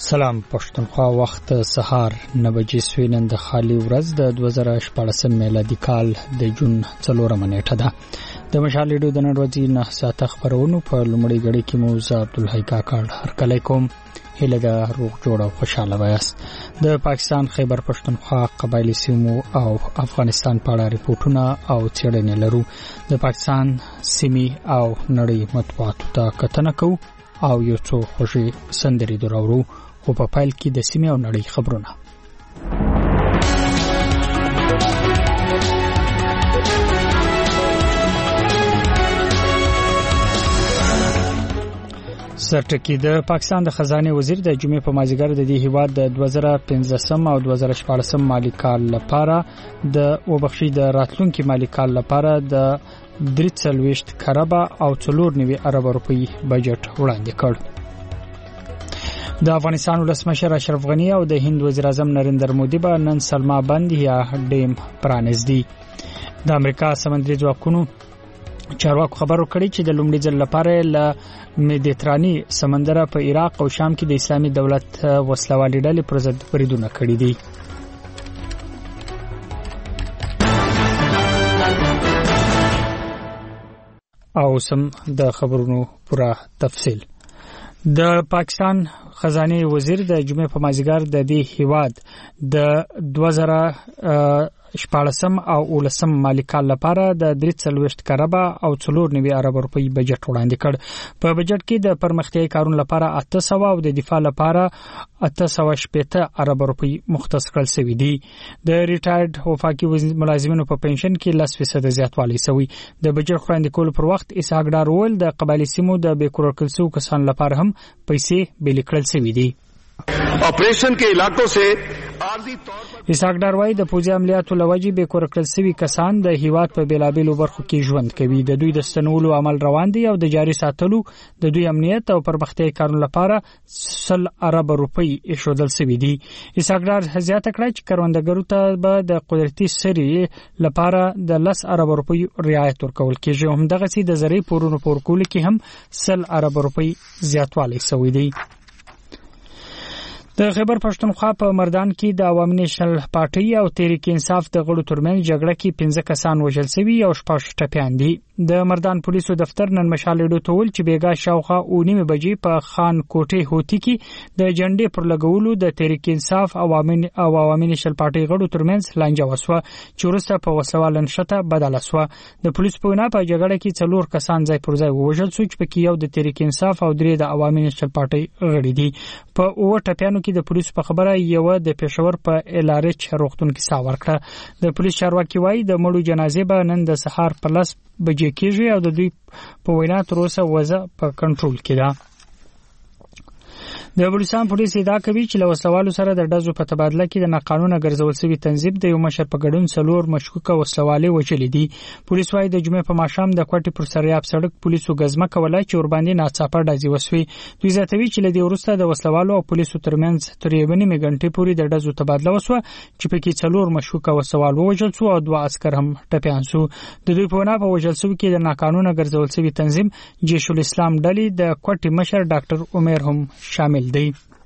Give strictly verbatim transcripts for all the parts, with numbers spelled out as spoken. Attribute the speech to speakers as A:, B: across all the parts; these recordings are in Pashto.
A: سلام پښتونخوا، وخت سهار نو بجې سوي. نن د خالي ورځ د دوه زره شپږ میلادي کال د جون څلورمه نیټه ده. د مشال ریډیو د نن ورځې نه ساعته خبرونو په لومړۍ غړي کې مو زه عبدالحی کاکړ هرکلی کوم. هیله د روغ جوړ او خوشاله وایاست. د پاکستان خیبر پښتونخوا قبایلی سیمو او افغانستان په اړه ریپورتونه او څېړنې لرو. د پاکستان سیمې او نړۍ مطبوعاتو ته کتنه کوو او یو څو خوږې سندرې دراوړو. او په پایل کې د سیمې او نړۍ خبرونه. سرټکی د پاکستان د خزانه وزیر د جمعې په مازیګر د دې هیواد د دوه زره پنځه او دوه زره شپږ مالی کال لپاره د وبخښي د راتلونکي مالی کال لپاره د درې څلوېښت کروڑه او څلور نوي ارب روپۍ بجټ وړاندې کړ. د افغانستان ولسمشر اشرف غنی او د هند وزیر اعظم نریندر مودي به نن سلما بند یا ډیم پرانیزدي. د امریکا سمندري ځواکونو چارواکو خبرو کړی چې د لومړي ځل لپاره له مدیتراني سمندر په عراق او شام کې د اسلامي دولت وسلوالې ډلې پر ضد بریدونه کړي دي. او سم د خبرونو پوره تفصیل. د پاکستان خزانه وزیر د جمعې په مازیګر د دې هیواد د دوه زره شپږم او ولسم مالی کال لپاره د درې څلوېښت کروڑه او څلور نوي ارب روپۍ بجټ وړاندې کړ. په بجټ کې د پرمختیايي کارونو لپاره اته سوه او د دفاع لپاره اته سوه شپږ ارب روپۍ مختص کړل شوی دی. د ریټایرډ وفاقي ملازمینو په پنشن کې لس فیصد زیاتوالی شوی. د بجټ وړاندې کولو پر وخت اسحاق ډار وویل د قبایلی سیمو د بیکور کړل شوو کسانو لپاره هم پیسې بیل کړل شوی دي.
B: ऑपरेशन के इलाकों से
A: اسحاق ډار وايي د پوځي عملیاتو لوجې بیکور کړل شوي کسان د هیواد په بیلابیلو برخو کې ژوند کوي. د دوی د ستنولو عمل روان دی او د جاري ساتلو د دوی امنیت او پرمختیايي کارونو لپاره سل ارب روپۍ ایښودل شوي دي. اسحاق ډار زیاته کړه چې کروندګرو ته به د قدرتي سرې لپاره د لس ارب روپۍ رعایت ورکول کېږي. همدغسې د زرعي پورونو په ورکولو کې هم سل ارب روپۍ زیاتوالی شوی دی. د خیبر پښتونخوا په مردان کې د عوامي نېشنل پارټي او تحریک انصاف د غړو ترمنځ جګړه کې پنځه کسان وژل شوي او شپږ ټپیان دي. د مردان پولیسو دفتر نن مشال ریډیو ته ویل چې بیګا شاوخوا او نیمه بجې په خان کوټې هوتی کې د جنډې پر لګولو د تحریک انصاف او عوامي نېشنل پارټي غړو ترمنځ لانجه وسوه چې وروسته په وسلواله نښته بدله سوه. د پولیسو په وینا په جګړه کې څلور کسان ځای پر ځای ووژل شو چې پکې یو د تحریک انصاف او درې د عوامي نېشنل پارټي غړي دي. په اوه ټپیانو د پولیسو په خبره یو د پېښور په الارچ روغتون کې ساه ورکړه. د پولیس چارواکي وایي د مړو جنازې به نن د سهار په لس بجې کېږي او د دوی په وینا تر اوسه وضع په کنټرول کې ده. د بلوچستان پولیس ادعا کوي چې له وسلوالو سره د ډزو په تبادله کې د ناقانونه ګرځول شوي تنظیم د یو مشر په ګډون څلور مشکوکه وسلوالې وژلې دي. پولیس وايي د جمعې په ماښام د کوټې پر سریاب سړک پولیسو ګزمه کوله چې ورباندې ناڅاپه ډزې وسوې. دوی زیاتوي چې له دې وروسته د وسلوالو او پولیسو ترمنځ تر یوې نیمې غنټې پورې د ډزو تبادله وسوه چې پکې څلور مشکوکه وسلوال ووژل شو او دوه عسکر هم ټپیان شو. د دوی په وینا په وژل شوي کې د ناقانونه ګرځول شوي تنظیم جیش الاسلام ډلې د کوټې مشر ډاکټر عمر هم شامل دی.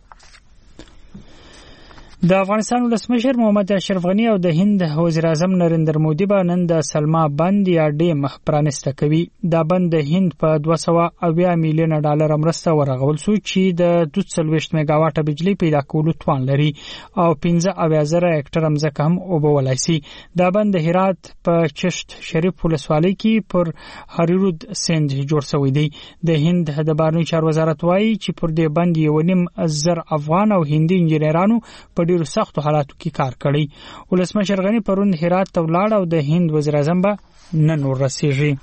A: د افغانستان ولسمشر محمد اشرف غنی او د هند وزیر اعظم نریندر مودي به نن د سلما بند یا ډیم پرانیسته کوي. دا بند د هند په دوه سوه اویا میلیونه ډالر مرسته ورغول شو چې د دوه څلوېښت میګاواټه بجلی پیدا کولو توان لري او پنځه اویا زره هکټره ځمکه هم اوبولای شي. دا بند د هرات په چشت شریف ولسوالۍ کې پر هریرود سیند جوړ شوی دی. د هند د بهرنیو چارو وزارت وایي چې پر دې بند یو نیم زر افغان او هندي انجینرانو په ډیرو سختو حالاتو کې کار کړی. ولسمشر غنی پرون هرات ته ولاړ او د هند وزیر اعظم به نن ورسیږي.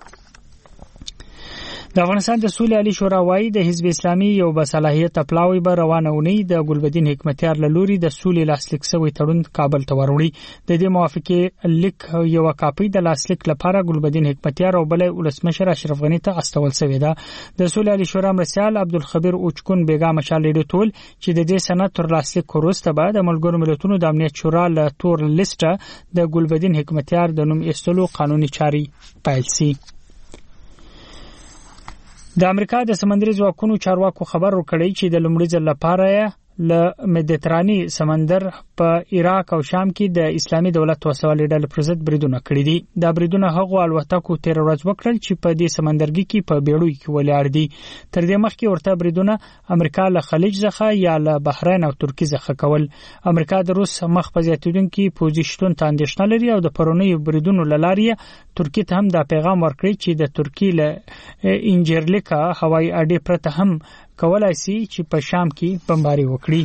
A: د افغانستان د سولې عالی شورا وايي د حزب اسلامي یو بصلاحیت پلاوی به روانه ونی د ګلبدین حکمتیار له لوري د سولې لاسلیک شوی تړون کابل ته وروړي. د دې موافقه لیک یو کاپی د لاسلیک لپاره ګلبدین حکمتیار او بل ولسمشر اشرف غنی ته استول شوی ده. د سولې عالی شورا مرسیال عبدالخبیر اوچکون بیګا مشال ریډیو ټول چې د دې سند تر لاسلیک وروسته به د ملګرو ملتونو د امنیت شورا له تور لیسټه د ګلبدین حکمتیار د نوم ایستلو قانوني چاري پیل شي. د امریکا د سمندري ځواکونو چارواکو خبر ورکړی چې د لومړي ځل لپاره له مدیتراني سمندر په عراق او شام کې د اسلامي دولت وسوالې ډلې پر ضد بریدونه کړي دي. دا بریدونه هغو الوتکو تیر ورځ وکړل چې په دې سمندرګي کې په بیړیو کې ولاړ دي. تر دې مخکې ورته بریدونه امریکا له خلیج څخه یا له بحرین او ترکیه څخه کول. امریکا د روس مخ په زیاتېدونکي پوزیشن ته اندېښنه لري او د پرونیو بریدونو له لارې ترکیه ته هم دا پیغام ورکړي چې د ترکیه له انجرلیکا هوایي اډې پرته هم کولای شي چې په شام کې بمباري وکړي.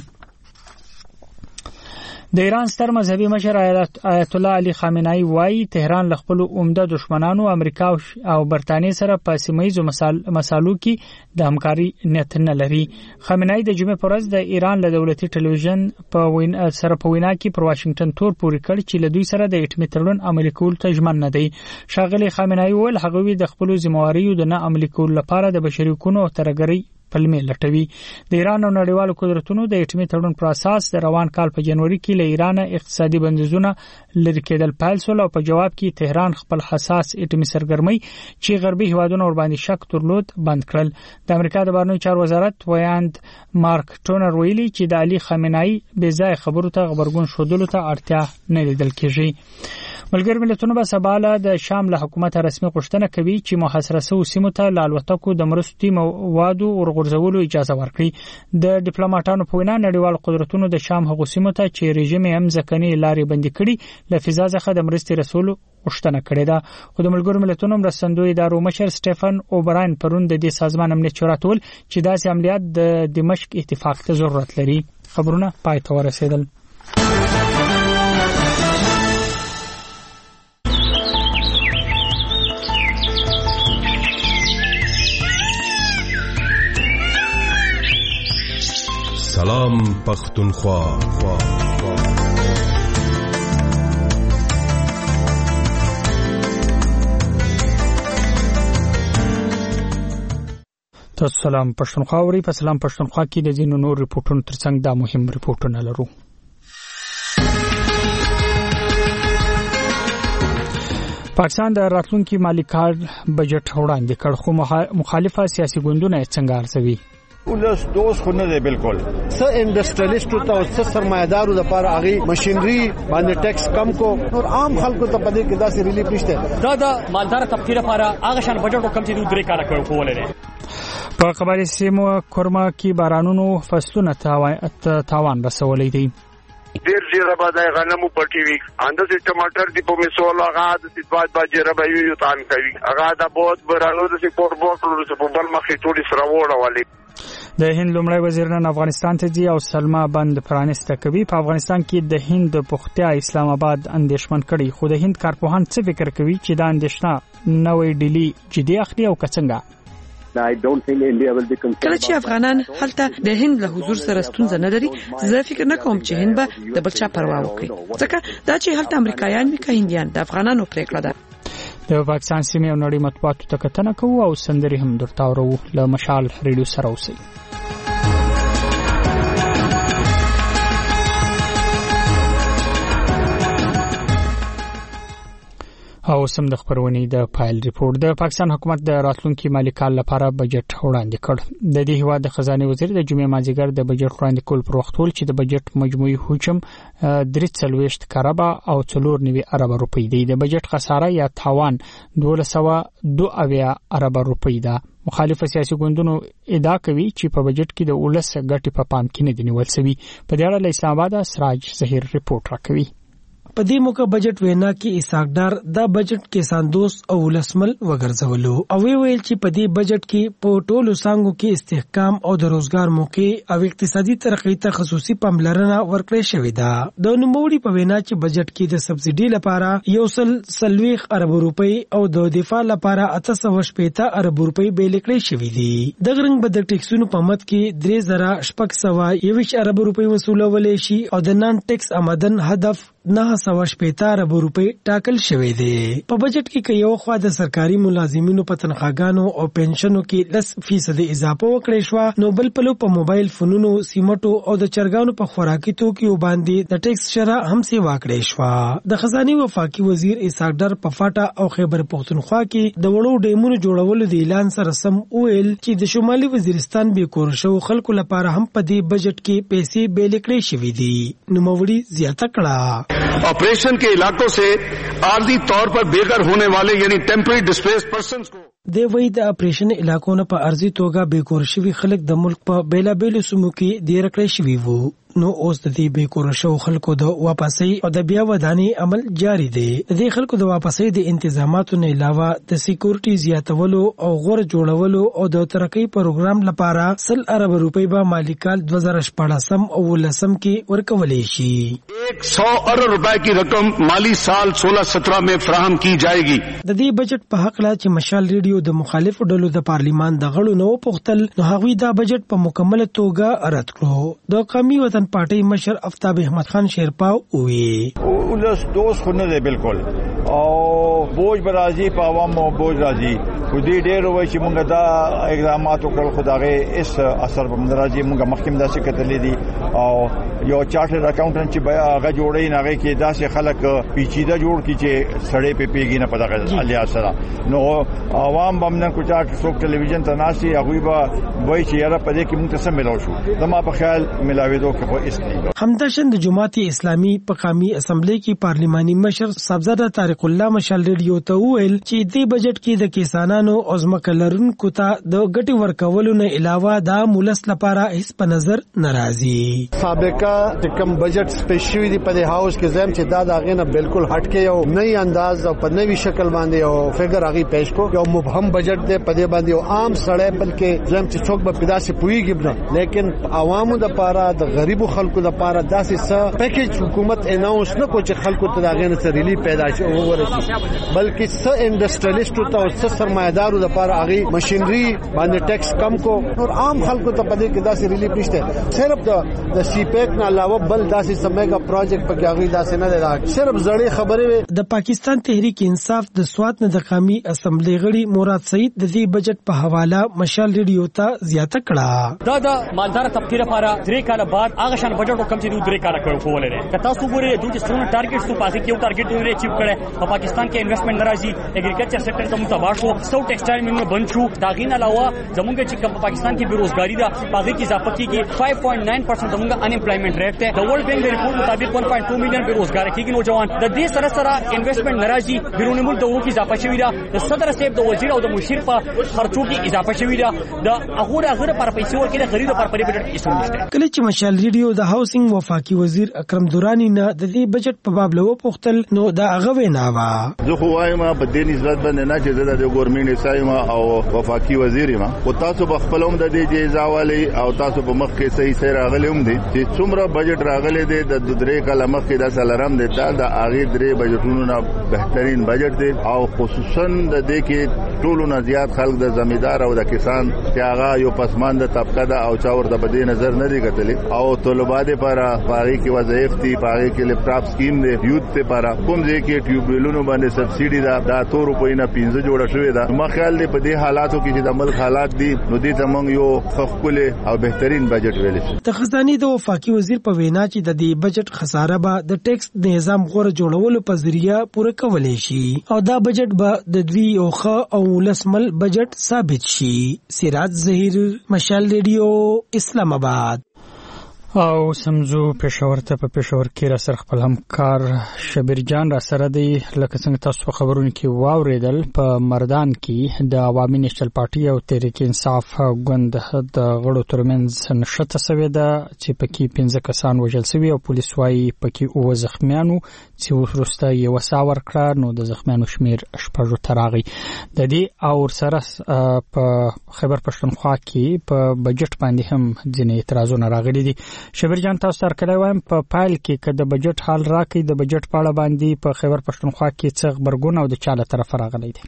A: د ایران ستر مذهبي مشر آیت الله علي خامنه‌ای وايي تهران له خپل عمده دشمنانو امریکا او برتانیې سره په سیمه‌یزو مسالو کې د همکاري نیت نه لري. خامنه‌ای د جمعې پر ورځ د ایران له دولتي ټلویزیون په وینا سره په وینا کې پر واشنگټن تور پورې کړ چې له دوی سره د اټومي تړون عملي کول ته ژمن نه دی. ښاغلي خامنه‌ای وویل هغوی د خپل ذمہواریو د نه عملي کولو لپاره د بشري حقوقو او ترهګرۍ پلمې لټوي. د ایران او نړیوالو قدرتونو د اټومي تړون پر اساس د روان کال په جنوري کې له ایران اقتصادي بندیزونه لرې کېدل پیل شول او په جواب کې تهران خپل حساس اټومي سرګرمۍ چې غربي هیوادونو ور باندې شک درلود بند کړل. د امریکا د بهرنیو چارو وزارت ویاند مارک ټونر ویلي چې د علي خامنه‌ای بې ځای خبرو ته غبرګون ښودلو ته اړتیا نه لیدل کېږي. ملګر ملتونه به سباله د شام له حکومت رسمي غوښتنه کوي چې محاصره شوو سیمو ته له الوتکو د مرستې موادو ورغورځولو اجازه ورکړي. د ډیپلوماټانو په وینا نړیوال قدرتونو د شام هغو سیمو ته چې رژیم یې هم ځکني لارې بندي کړي له فضا څخه د مرستې رسولو غوښتنه کړې ده. خو د ملګرو ملتونو مرستندوی ادارو مشر سټيفن اوبراین پرون د دې سازمان امنیت چورات ول چې داسې عملیات د دمشق اتفاق ته ضرورت لري. خبرونه پای ته ورسېدل.
C: سلام پختونخوا.
A: تاسو سلام پښتونخوا اوري. په سلام پښتونخوا کې د ځینو نور ریپورتونو ترڅنګ دا مهم ریپورتونه لرو. پاکستان د راتلونکي مالی کال بجټ وړاندې کړ خو مخالفه سیاسي ګوندونه یې څنګه ارزوي.
D: ولس دوست خو نه دی بالکل. څه انډستریالیستو ته او څه سرمایدارو لپاره هغه ماشينري باندې ټیکس کم کو او عام خلکو ته پدې کې داسې ریلیف نشته. دا د مالدار طبقه لپاره هغه شان بجټ کم چې دوی درې کاله کړو کولای.
A: په قبایلی سیمو کورما کې بارانونو فصلونه تاوان رسولې دي.
B: ډیر ډیر باندې غنمو پټي وي اندر سي ټماټر دی په میسول هغه د سپاد باجره به یو تان کوي هغه د بہت برانو د سپورت بوټلو په بل مخې ټولې سره وړولې.
A: د هند لومړی وزیر نن افغانستان ته ځي او سلما بند پرانسته کوي. په افغانستان کې د هند پختیا اسلام آباد اندیشمن کړي خو د هند کارپوهان څه فکر کوي چې دا اندیشنه نوې ډیلی جدي اخلي او کڅنګا.
E: کله چې افغانان هلته د هند له حضور سره ستونزه نه لري زه فکر نه کوم چې هند به د بلچا پروا وکړي ځکه دا چې هلته امریکایان وي که هندیان د افغانانو پریکړه ده.
A: د پاکستان سیمې او نړۍ مطبوعاتو ته کتنه کوو او سندري هم درته اورو. له مشال ریډیو سره اوسئ. او سم د خبرونې د فایل ریپورت. د پاکستان حکومت د راتلونکي مالی کال لپاره بجټ وړاندې کړ. د دې هیواد د خزانه وزیر د جمعې مازیګر د بجټ وړاندې کول پر وخت ول چې د بجټ مجموعي حجم درې سلويشت کربا او څلور نوي ارب روپۍ دی. د بجټ خساره یا تاوان دوه سوه دوه اویا ارب روپۍ ده. مخالف سیاسي ګوندونو ادعا کوي چې په بجټ کې د ولس ګټې په پام کې نه دی نیول شوی. په دې اړه له اسلام آباد سراج ظهیر ریپورت راکوي.
F: په دې موقع بجټ وینا کې اسحاقدار دا بجټ کې ساندوس او ولسمل وګرځولو او وی ویل چې په دې بجټ کې په ټولو څنګهو کې استحکام او د روزګار موقع او اقتصادي ترقۍ ته خصوصي پاملرنه ورکړې شوې ده. د نوموړي په وینا چې بجټ کې د سبسيډي لپاره یو سل سلويخ ارب روپۍ او د دفاع لپاره اته سوه شپږ ارب روپۍ بیل کړې شوې دي. د غرنګ بد ټیکسونو په مد کې درې زره شپږ سوه یوش ارب روپۍ وصولول شي او د نان ټیکس آمدن هدف نه سوه شپېته اربه روپۍ ټاکل شوې دي. په بجټ کې که یو خوا د سرکاري ملازمینو په تنخواګانو او پنشنو کې لس فیصد اضافه وکړې شوه، نو بل پلو په موبایل فونونو، سیمټو او د چرګانو په خوراکي توکیو باندې د ټیکس شرح هم سیوا کړې شوه. د خزانه وفاقي وزیر اسحاق ډار په فاټا او خیبر پختونخوا کې د وړو ډیمونو جوړولو د اعلان سره سم ویل چې د شمالي وزیرستان به کور شو خلکو لپاره هم په دې بجټ کې پیسې بیل کړې شوې دي. نوموړي زیاته کړه
G: ऑपरेशन के इलाकों से आर्जी तौर पर बेघर होने वाले यानी टेम्पररी डिस्प्लेस्ड पर्सन्स को
F: د وی د اپریشن علاقو نه په ارضي توګه بیکور شوي خلک د ملک په بیلابیلو سیمو کې ډیر کړی شوي وو. نو اوس د دې بیکور شو خلکو د واپسۍ او د بیا ودانۍ عمل جاری دی. د دې خلکو د واپسۍ د انتظاماتو نه علاوه د سکیورټي زیاتولو او غوړ جوړولو او د ترقۍ پروګرام لپاره سل ارب روپۍ به مالیکال دو هزار شپږم او ولسم کې ورکولې شي.
G: एक सौ अरब रुपए की रकम माली साल सोलह सत्रह में फराहम की जाएगी.
F: د दې بجټ په حق لا چې مشال ریډیو د مخالفو ډلو د پارلیمان د غړو نو پختل نو هغوی دا بجټ په مکمل توګه رد کړو. د قومي وطن پارټي مشر افتاب احمد خان شیرپا وی
D: ولس دوست خو نه دی بالکل او بوج برازي په عوامو بوج راځي خو دې ډېر وایي چې موږ دا اقدامات وکړل خدای اس اثر په مندراجي موږ مخکې داسې کتلې دي او یو چارټر اکاونټنټ چې بیا هغه جوړی نه هغه کې داسې خلک پیچیده جوړ کی چې سړې په پیګی نه پتا کړل علي سره نو عوام بمنه کو چارټ څوک ټلویزیون ته ناشي هغه به وایي چې یاره په دې کې موږ څه ملو شو زما په خیال ملاویدو کې خو اس نه
F: همداشن د جماعت اسلامي په قومي اسمبلی کې پارلیماني مشر صاحبزاده طارق الله مشال ریډیو ته ویل چې دې بجټ کې د کسانانو او ځمکلرونکو ته د ګټي ورکولو نه علاوه د مولس لپاره هیڅ په نظر ناراضي.
D: سابقہ کم بجټ سپیشلی دی په هاوس کې زم چې دا داغه نه بالکل هټ کې یو نئی انداز او په نوي شکل باندې او فګر هغه پیش کو یو مبهم بجټ دی په دې باندې او عام سړی بلکې زم چې څوک به پیدا سي پويږي نه لیکن عوامو د لپاره د غریبو خلکو د لپاره داسې څه پیکیج حکومت اناونس نه کو چې خلکو ته داغه نه ریلیف پیدا شي او ورسي بلکې څه انډستریالیستو ته او څه سرمایدارو د لپاره هغه ماشينري باندې ټیکس کم کو او عام خلکو ته په دې کې داسې ریلیف نشته. صرف د د سی پیک نه علاوه بل داسې سمېګا پروجیکټ په کې هغه داسې نه دی صرف زړې خبرې.
F: د پاکستان تحریک انصاف د سوات نه د قومي اسمبلی غړي مراد سعید د دې بجټ په حواله مشال ریډیو ته زیاته کړه
H: دا د مالدار طبقه لپاره درې کال بعد هغه شان بجټ کم چې دوی درې کال کړو ولري که تاسو ګورئ دوی چې څونه ټارګټس تو پاسې کیو ټارګټ دوی اچیو کړي په پاکستان کې انویسټمنټ ناراضي اګریکلچر سېکټر ته متباع شو سو ټیکسټایل مینو بند شو دا غین علاوه زمونږ چې په پاکستان کې بیروزګاری ده پاګه کې اضافه کیږي پنځه پوینټ نو پرسنټ زمونږ ان امپلایمنٹ ریټ ته د ورلد بینک د ریپورت مطابق one point two میلیون بیروزګار کېږي نوجوان د دې سره سره انویسټمنټ ناراضي بیرون ملک د وو کې اضافه شوی ده د صدر صاحب د وزیر او د مشیر په خرچو کې اضافه شوی ده د هغه هغه پر پیسې ورکړي غریب پر پرې بجټ کې څه نشته.
F: کله چې مشال ریډیو د هاوسینګ وفاقي وزیر اکرم دورانی نه د دې بجټ په باب لو پختل نو دا هغه وینا وا
I: زه خو وایم په دې نسبت باندې نه چې د ګورنمنت سایم او وفاقي وزیر ما او تاسو په خپل هم د دې جایزاوالي او تاسو په مخ کې صحیح صحیح راغلي هم دي چې څومره بجټ راغلي دي د درې کاله مخ کې د سلرم دي دا د اغه درې بجټونو نه بهترین بجټ دي او خصوصا د دې کې ټولو نه زیات خلک د زمیندار او د کسان چې هغه یو پسمانده طبقه ده او چا ورته په دې نظر نه دی کتلې او طلباء لپاره پاره کې وظایف دي پاره کې لپټاپ سکیم دی یوت لپاره کوم ځای کې ټیوبویلونو باندې سبسيډي ده دا اتو روپۍ نه پنځه جوړه شوې ده. ما خیال دی په دې حالاتو کې چې د ملک حالات دي نو دې ته موږ یو خپل او بهترین بجټ ویل شي.
F: د خزانه د وفاقي وزیر په وینا چې د دې بجټ خساره به د ټیکس نظام غوړه جوړولو په ذریعہ پوره کولای شي او دا بجټ به د دوی او خ او لسمل بجټ ثابت شي. سراج ظهیر مشال ریډیو اسلام آباد.
A: او سمزو پېښور ته په پېښور کې را سره خپل همکار شبیر جان را سره دی. لکه څنګه تاسو خبرونه کې واوریدل په مردان کې د عوامي نېشنل پارټي او تحریک انصاف ګوند د غړو ترمنځ نښته سوې ده چې پکې پنځه کسان وژل شوي او پولیس وايي پکې اووه زخمیانو چې وروسته یې وسا ورکړه نو د زخمیانو شمیر شپږو ته راغی. د دې او سره په خیبر پښتونخوا کې په بجټ باندې هم ځینې اعتراضونه راغلي دي. شبیر جان تاسو سره کله وایم په پایل کې که د بجټ حال راکې د بجټ په اړه باندې په خیبر پښتونخوا کې څه خبرګون او د چا له طرفه راغلی دی؟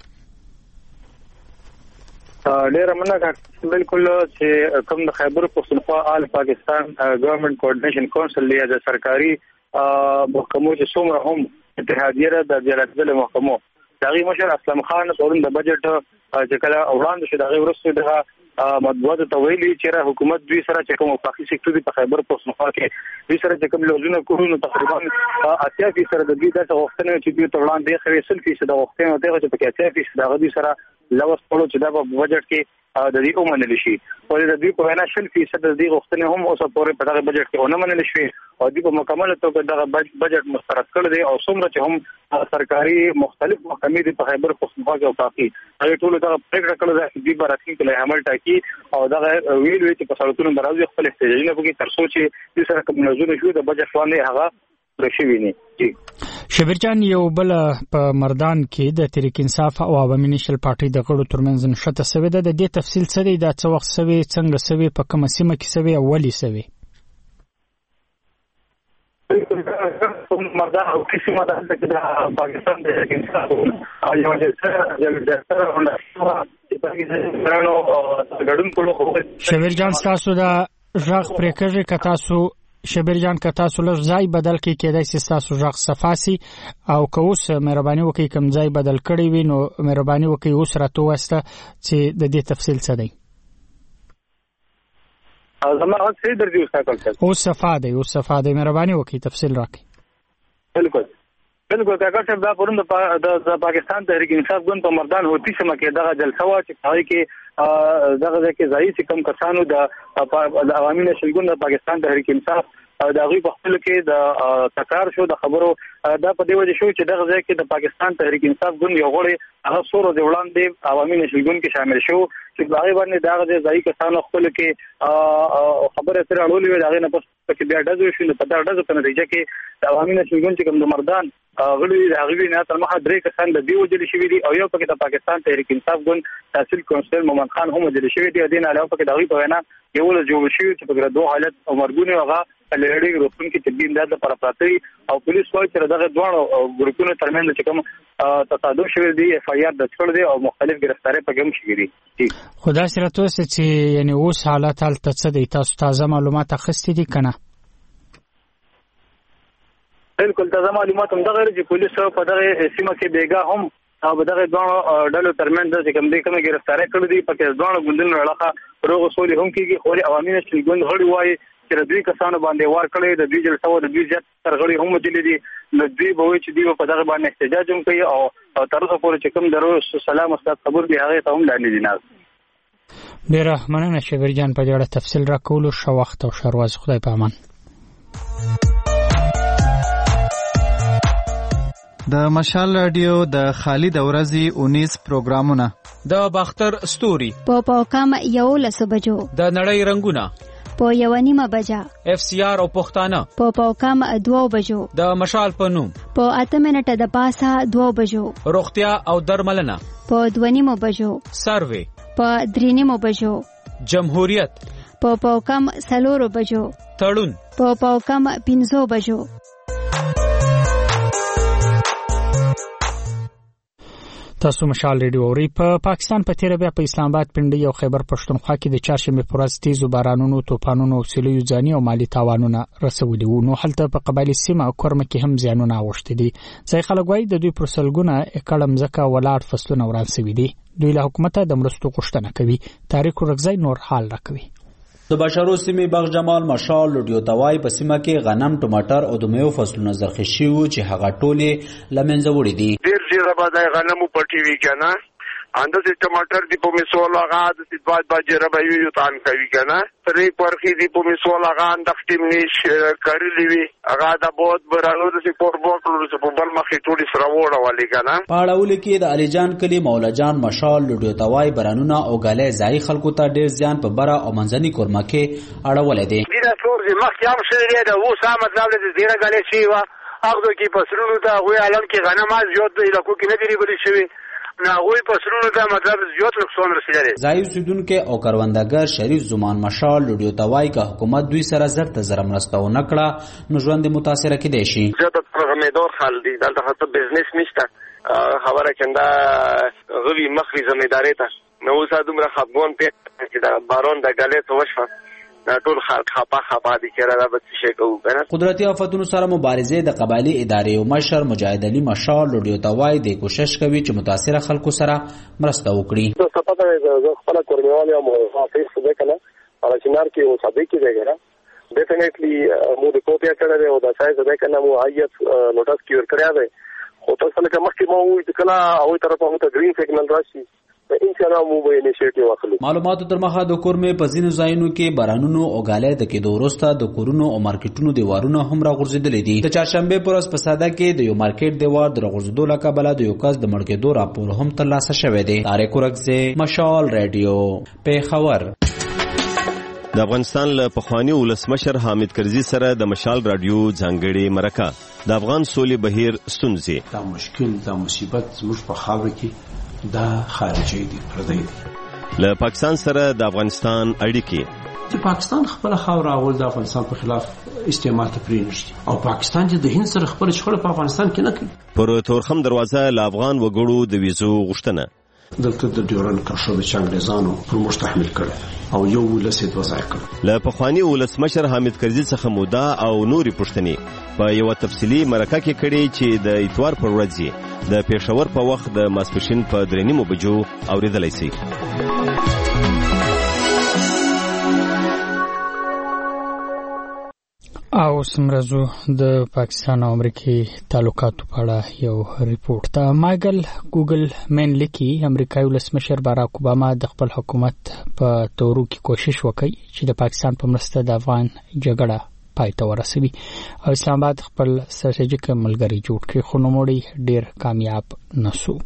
J: ډېره مننه بالکل چې کوم د خیبر پښتونخوا آل پاکستان ګورنمنت کوارډینیشن کونسل یا د سرکاري محکمو چې څومره هم اتحادیه د جلال محکمو دغه مشر اسلام خان پرون د بجټ چې کله وړاندې شو دغه ورسره د مطبوعات ته ویلي چې حکومت دوی سره چې کوم وفاقي سکتور په خیبر پښتونخوا کې دوی سره چې کوم لوزونه کوي نو تقریبا اتیا فیصد د دې د وختونو چې دوی ته وړاندې خو سل فیصد د وختونو دغه چې په اتیا فیصد دغه دوی سره لوس پړو چې د بجټ کې د دې اومنل شي او د دې په وینا شل فیصد د دې وختونو هم اوسه پورې په دغه بجټ کې ونه منل شي او دې په مکمل توګه دغه بجټ مسترد کړ دی او څومره چې هم سرکاري مختلف محکمې د خیبر پښتونخوا کې او باقي هغه ټول دغه پریکړه کړل چې دې براتین کې عمل ټاکي او دغه ویل وی چې په سړکونو برازي خپل احتجاجونه کوي تر څو چې دې سره کوم نظر شو د بجټ باندې هغه رشي ویني جی
A: شبیر جان یو بل په مردان کې د تحریک انصاف او عوامي نشل پارټي د غړو ترمنځ نشته سوي د دې تفصیل څه دی دا څه وخت سوي څنګه سوي په کومه سیمه کې سوي او ولې سوي
J: مردان او کیسه مدار د پاکستان د تحریک انصاف او یو چې سره
A: شبیر جان تاسو دا ژغ پرېکړه ک تاسو شبیر جان که تاسو لږ ځای بدل کړئ کېدای شي تاسو ژغ صفاسي او که اوس مهرباني وکړئ کوم ځای بدل کړی وي نو مهرباني وکړئ اوس راته ووایسته چې د دې تفصیل څه دی
J: زما غږ صحیح درځي استاد
A: اوس صفا دی اوس صفا دی مهرباني وکړئ تفصیل راکړئ
J: بالکل بالکل کاکړ صاحب دا پرون د پاکستان تحریک انصاف ګوند په مردان هوتی سیمه کې دغه جلسه وا چې هغه کې دغه ځکه ځای چې کم کسانو د عوامي نشل ګوند د پاکستان تحریک انصاف د هغه په خپل کې د تکرار شو د خبرو دا په دی وجه شو چې دغه ځای کې د پاکستان تحریک انصاف ګوند یو غړی هغه سورو د وړاندې عوامي نشل ګوند کې شامل شو چې هغه باندې دغه ځای کسانو خپل کې خبره سره اړولې وي دغه نه پس کې بیا ډزو شو په دا ډزو په نتیجه کې د عوامي نشل ګوند چې کوم د مردان غړي د هغه نه تر مخه درې کسان د دیو جل شوی دي او یو پکې د پاکستان تحریک انصاف ګوند تحصیل کونسل مومن خان هم جل شوی دی دین علاوه پکې دغه په وینا یو له جوړ شوی چې په دوه حالت عمرګونه هغه لړۍ روپن کې تدبیر امداد لپاره پاتې او پولیس وايي چې دغه دوه ګروپونو ترمنځ چې کوم تصادم شوی دی اف آی آر د څړ دی او مختلف گرفتاری پکې هم شوی دي
A: خدا سره تاسو چې یعنی اوس حالات حالت څه دی تاسو تازه معلومات اخستې دي کنه
J: بالکل تازه معلومات هم دغه چې پولیس په دغه سیمه کې بیګا هم او دغه دوه ډلو ترمنځ چې کوم دي کوم گرفتاری کړی دي پکې دوه ګوندونو علاقه روغ اصول هم کیږي خو عوامي نشل ګوند غړي وایي چې د دوی کسانو باندې وار کړی د دوی جلسه او د دوی ځت ترغړي هم مجلي دي نو دوی به وي چې دوی په دغه باندې احتجاج هم کوي او تر اوسه پورې چې کوم درو سلام استاد خبر دی هغه ته هم لاندې دي نه
A: ډیره مننه شبیر جان په دې اړه تفصیل راکولو شو وخت او شرواز خدای په امان
K: د مشال رادیو د خالد اورزی اونیس پروګرامونه
L: د باختر ستوري
M: په پاوکم یو لسو بجو
L: د نړۍ رنگونه
M: په یو نیمه بجا
L: اف سی آر او پښتانه
M: په پاوکم دوه بجو
L: د مشال په نوم
M: په اته منټه د پاسه دوه بجو
L: روغتیا او درملنه
M: په دوه نیمه بجو
L: سروي
M: په درې نیمه بجو
L: جمهوریت
M: په پاوکم سلورو بجو
L: تړون
M: په پاوکم پنځو بجو
A: تاسو مشال ریډیو اوري په پاکستان په تیر بیا په اسلام آباد پنډي او خیبر پښتونخوا کې د چهارشنبه پر ورځ تیزو بارانونو طوفانونو او سیلو ځاني او مالی تاوانونه رسولي وو نو هلته په قبایلی سیمه او کورمه کې هم زیانونه اوښتي دي ځای خلک وايي د دوی پر سلګونه اکړم ځکه ولاړ فصلونه وران شوي دي دوی له حکومت د مرستو غوښتنه کوي تاریخ ورغځي نور حال راکوي
N: د بشرو سیمې بغ جمال مشال لوډیو توای په سیمه کې غنم ټماټر او د میوه فصلونه زرخشي وو چې هغه ټوله لمنځه وړي دي
B: ډیر زیره باندې غنمو پټي وی کنه اندازې ټماټر دی په میسول هغه د سیدواد باجره به یو تان کوي کنه پرې پرخي دی په میسول هغه اندخ ټیم نش کړلی وی هغه د بہت برانو د سپور بوکلو په بل مخې ټولې سره وړه والی کنه
N: پاړاول کې د علي جان کلی مولا جان مشال لوډیو توای برانونه او غالې ځای خلکو ته ډیر ځان په بره او منځني کورمه کې اړول دي
O: دا څور دي مخکې هم شری دی او سم مطلب د زیره غالې شي وا هغه کې پسرونو ته غوي علم کې غنم از زیات دی لکه کې نه دی بلی شوی ناغوی پسرونو ته مطلب زیات نقصان رسیدلی
N: ځای اوسیدونکو او کاروندګر شریف زمان مشال لوډیو توای کا حکومت دوی سره زر ته زر مرسته و نکړه نو ژوند متاثر کېدی شي
B: زه په پرغمیدور خل دی دلته خاطر بزنس نشته خبره کنده غوی مخری زمیداری ته نو اوس دومره خپګون په چې دا بارون د غلې ته وشو ټول خلک خپه خپه دي چې را به څه شي کوو کنه.
N: قدرتي آفتونو سره مبارزې د قبایلی ادارې او مشر مجاهد علي مشال لوډیو توای د کوشش کوي چې متاثره خلکو سره مرسته وکړي.
P: د سپاته د خپل کورنیوال او حافظ څه کنه على شنار کې او صدې کې دیګره ډیفینیټلی مو د کوټه کړه او د سایز د کنه مو آیت نوټس کې ور کړیا دی خو تاسو څنګه مخکې مو وې کله او طرفه مو ته گرین سیګنل راشي ان شاء الله مو به انیشیټیو واخلو.
N: معلوماتو تر مخه د کورمه په ځینو ځایونو کې بارانونو او غالۍ د کېدو وروسته د کورونو او مارکیټونو دیوارونه هم راغورځېدلې دي. د چهارشنبه پر ورځ په ساده کې د یو مارکیټ دیوار د راغورځېدو له کبله د یو کس د مړ کېدو راپور هم ترلاسه شوی دی. طارق ورکزی، مشال رادیو، پیښور.
Q: د افغانستان له پخوانی ولسمشر حامد کرزي سره د مشال رادیو ځانګړي مرکه د افغان سولې بهیر ستونزې.
R: دا مشکل دا مصیبت زموږ په خاوره کې دا خارجي دي پردي دي.
Q: له پاکستان سره د افغانستان اړیکې
R: چې پاکستان خپل خاور اول د افغانستان په خلاف استعمال ته پرېنشتي او پاکستان چې د هند سره خپل شخړه په افغانستان کې نه کوي.
Q: پر تورخم دروازه له افغان وګړو د ویزو غوښتنه
R: دلته د ډیورن کرښو د چنګریزانو پر مستحمل کړ او یو ولسید وځای کړ.
Q: له پخوانی ولسمشر حامد کرزي څخه مودا او نوري پښتني په یو تفصیلی مرکه کې کړي چې د اتوار پر ورځ د پېښور په وخت د ماسپښین په درې نیمو بجو اوریدلای شي.
A: او سمرزو د پاکستان او امریکای تعلقاتو په اړه یو ریپورت ته مایکل ګوګل مین لیکي امریکایي ولسمشر باراک اوباما د خپل حکومت په تورو کې کوشش وکړي چې د پاکستان په مرسته د افغان جګړه پای ته ورسوي او اسلام آباد خپل ستراتیژیک ملګری جوړ کړي خو نوموړی ډیر کامیاب نشو.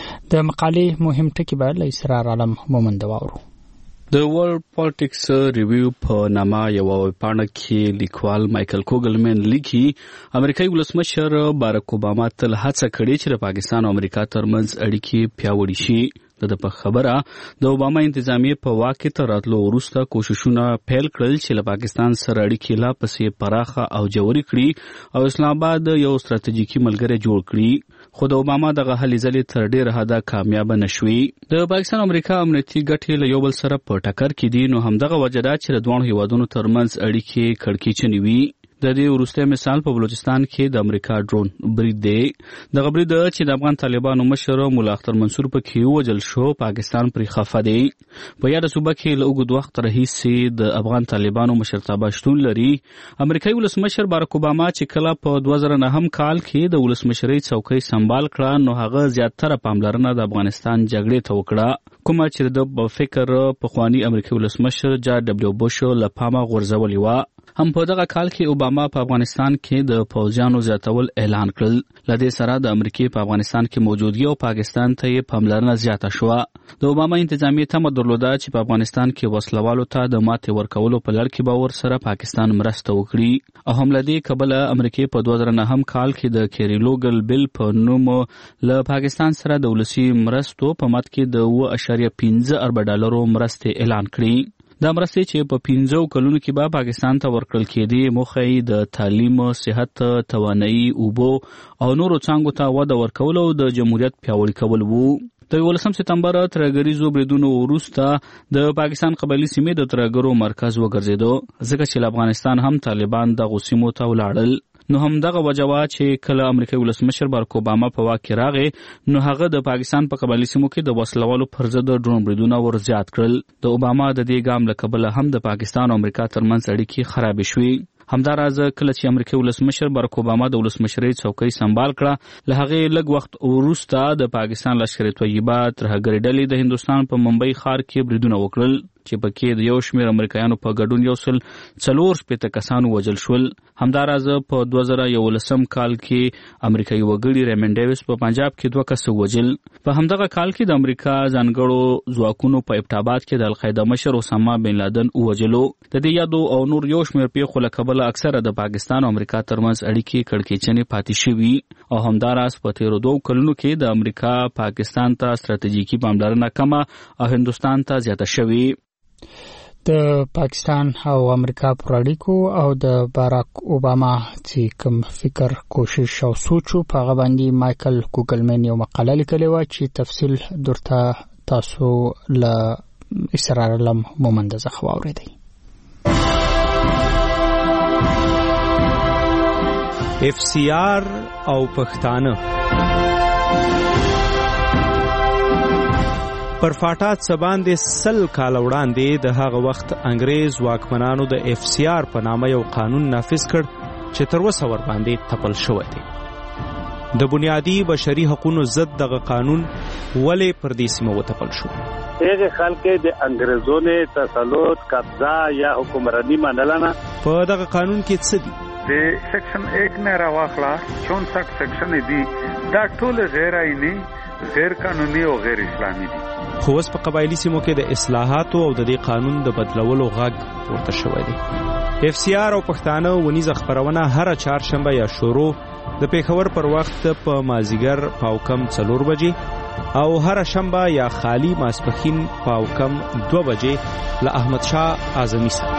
A: د مقالې مهم ټکی به له اسرار عالم مومند واورو.
S: د ورلد پالیټکس ریویو په نامه یو پاڼه کې لیکوال مایکل کوګلمن لیکي امریکایي ولسمشر باراک اوباما تل هڅه کړې چې د پاکستان او امریکا ترمنځ اړیکې پیاوړې شي. د په خبره د اوباما انتظامیه په واقع ته راتلو وروسته کوششونه پیل کړل چې له پاکستان سره اړیکې لا پسې پراخه او جوړې کړي او اسلام آباد یو ستراتیژیکي ملګری جوړ کړي. خو د اوباما دغه هلې ځلې تر ډېره حده کامیاب نشوي. د پاکستان او امریکا امنیتي ګټې له یو بل سره په ټکر کې دي نو همدغه وجه ده چې د دواړو هیوادونو ترمنځ اړیکې کړکېچنې وي. د دې وروسته مثال په بلوچستان کې د امریکا ډرون برید دی. دغه برید چې د افغان طالبانو مشر مولا اختر منصور په کې وژل شو پاکستان پرې خفه دی. په یاد صوبه کې له اوږد وخت راهیسې د افغان طالبانو مشرتابه شتون لري. امریکایي ولسمشر باراک اوباما چې کله په دوه زره نهم کال کې د ولسمشرۍ څوکۍ سمبال کړه نو هغه زیاتره پاملرنه د افغانستان جګړې ته وکړه کومه چې د فکر پخوانی امریکایي ولسمشر جارج ډبلیو بوش له پامه غورځولې وه. هم په دغه کال کې اوباما په افغانستان کې د پوځیانو زیاتول اعلان کړل. له دې سره د امریکای په افغانستان کې موجودګي او پاکستان ته یې پاملرنه زیاته شوه. د اوباما انتظامیه تمه درلوده چې په افغانستان کې وسلوالو ته د ماتې ورکولو په لړ کې به ورسره پاکستان مرسته وکړي او هم له دې کبله امریکای په دوه زره نهم کال کې د کیریلوګل بل په نوم له پاکستان سره د ولسي مرستو په مد کې د اوه اعشاریه پنځه اربه ډالرو مرستې اعلان کړي. دا مرستې چې په پنځو کلونو کې به پاکستان ته ورکړل کېدې موخه یې د تعلیم، صحت، توانایي، اوبو او نورو څانګو ته وده ورکول او د جمهوریت پیاوړي کول وو. د یولسم سپتمبر ترهګریزو بریدونو وروسته د پاکستان قبایلي سیمې د ترهګرو مرکز وګرځېدو ځکه چې افغانستان هم طالبان دغو سیمو ته ولاړل. نو هم دغه وجه وه چې کله امریکایي ولسمشر باراک اوباما په واک کې راغی نو هغه د پاکستان په قبایلي سیمو کې د وسلوالو پر ضد ډرون بریدونه ور زیات کړل. د اوباما د دې ګام له کبله هم د پاکستان او امریکا ترمنځ اړیکې خرابې شوې. همداراز کله چې امریکایي ولسمشر باراک اوباما د ولسمشرۍ څوکۍ سمبال کړه له هغې لږ وخت وروسته د پاکستان لشکر طیبه ترهګرې ډلې د هندوستان په ممبئی ښار کې بریدونه وکړل چې پکې د یو شمېر امریکایانو په ګډون یو سل څلور شپېته کسان وژل شول. همداراز په دوه زره یولسم کال کې امریکایي وګړي ریمن ډیویس په پنجاب کې دوه کسه وژل. په همدغه کال کې د امریکا ځانګړو ځواکونو په ابټاباد کې د القاعده مشر اسامه بن لادن وژلو. د دې یادو او نور یو شمېر پیښو له کبله اکثره د پاکستان او امریکا ترمنځ اړیکې کړکېچنې پاتې شوي او همداراز په تیرو دوو کلونو کې د امریکا پاکستان ته ستراتیژیکي پاملرنه کمه او هندوستان ته زیاته شوې.
A: د پاکستان او امریکا پر اړیکو او د باراک اوباما چې کوم فکر کوشش او سوچو په هغه باندې مایکل کوګلمن یو مقاله لیکلې وه چې تفصیل درته تاسو له اسرار علم مومند څخه واورېدئ.
L: اف سی آر او پښتانه. پر فاټات سباندې سل کال وړاندې د هغه وخت انګريز واکمنانو د اف سی آر په نامه یو قانون نافذ کړ چې تر اوسه ور باندې تپل شوی دی. د بنیادی بشري حقوقو ضد دغه قانون ولې پر دې سیمه وتپل شو؟
J: هغه خلک د انګريزونو تسلط قبضه یا حکمرانی منلنه.
L: په دغه قانون کې څه دي؟
T: د سیکشن ایک نه راوخلا چونسठ سیکشن دي دا ټول غیر آئینی، غیر قانوني او غیر اسلامي دي.
L: خو اوس په قبایلی سیمو کې د اصلاحاتو او د دې قانون د بدلولو غږ پورته شوی دی. اف سی آر او پښتانه ونیزه خبرونه هر چهارشنبه یا شروع د پیښور پر وخت په مازیګر پاو کم څلور بجې او هر شنبه یا خالی ماسپخین پاو کم دو بجې له احمد شاه اعظمي سره.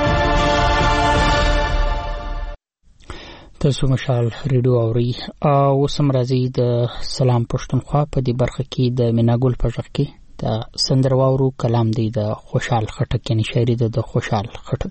A: تاسو مشال ریډیو اوري او سم راځي د سلام پښتونخوا په دې برخه کې د میناګل پژغ کې د سندرواورو کلام دی د خوشحال خټک یعنی شاعري د خوشحال خټک.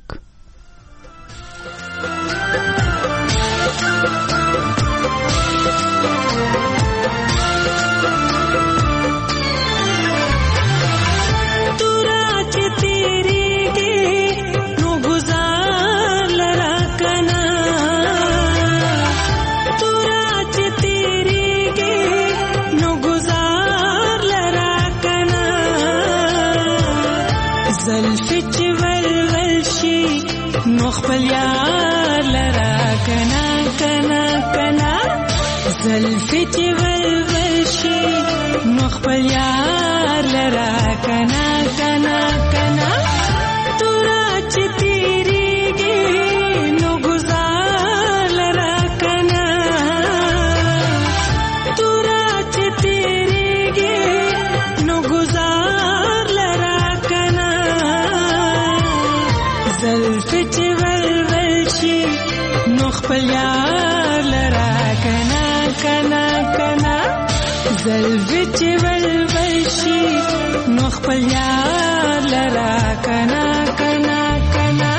U: خپل یار لرا کنا کنا کنا زلفی چې ولول شي نو خپل یار لرا کنا کنا کنا تورا چې تیریږي نو گزار لرا کنا تورا چې تیریږي نو گزار لرا کنا زلفی چې خپل یار لرا کنا کنا کنا زلفی چې ولول شي نو خپل یار لرا کنا کنا کنا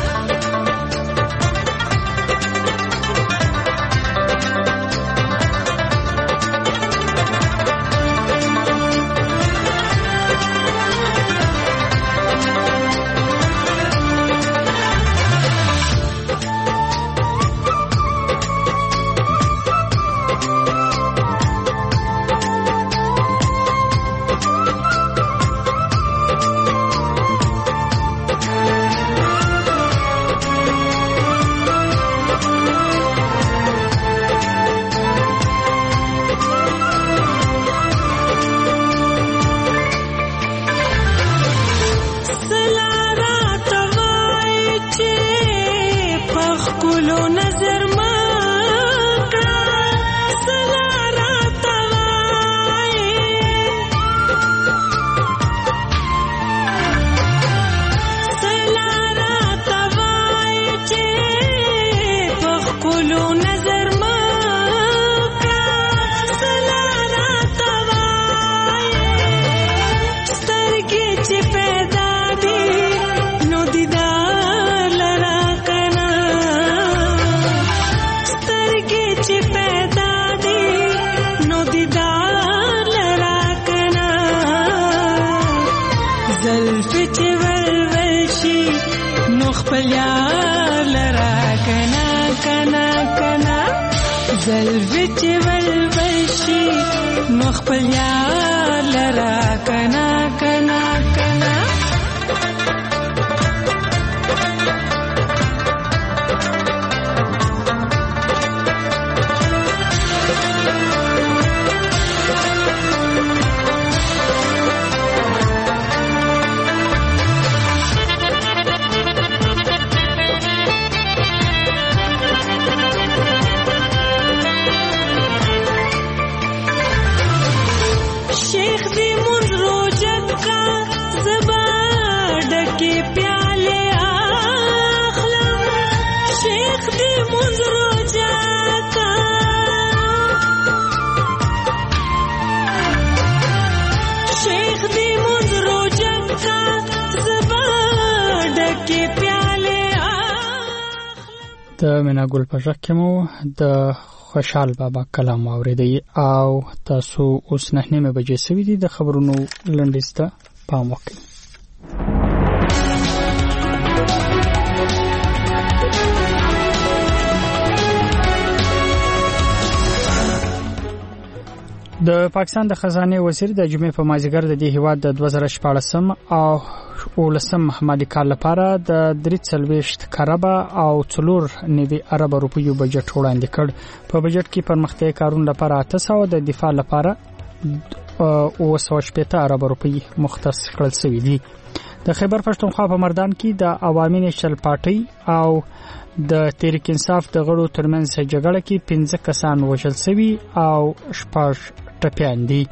U: زلفی چې ولول شي نو خپل یار لرا کنا کنا کنا شیخ دی من روجت کا زبان
A: د مینا ګل په ژغ کې مو د خوشحال بابا کلام اوریدي او تاسو اوس نه نیمه بجې سوي دي. د خبرونو لنډیز ته پام وکړئ. د پاکستان د خزانه وزیر د جمعې په مازیګر د دې هیواد د دوه زره شپاړسم او ولسم مالي کال لپاره د درې څلوېښت کاربه او څلور نوي ارب روپیو بجټ وړاندې کړ. په بجټ کې پرمختیايي کارونو لپاره اته سوه، د دفاع لپاره اوه سوه شپېته ارب روپی مختص کړل شوي دي. د خیبر پښتونخوا په مردان کې د عوامي نېشنل پارټي او د تحریک انصاف د غړو ترمنځ جګړه کې پنځه کسان وژل شوي او شپږ ټپيان دي.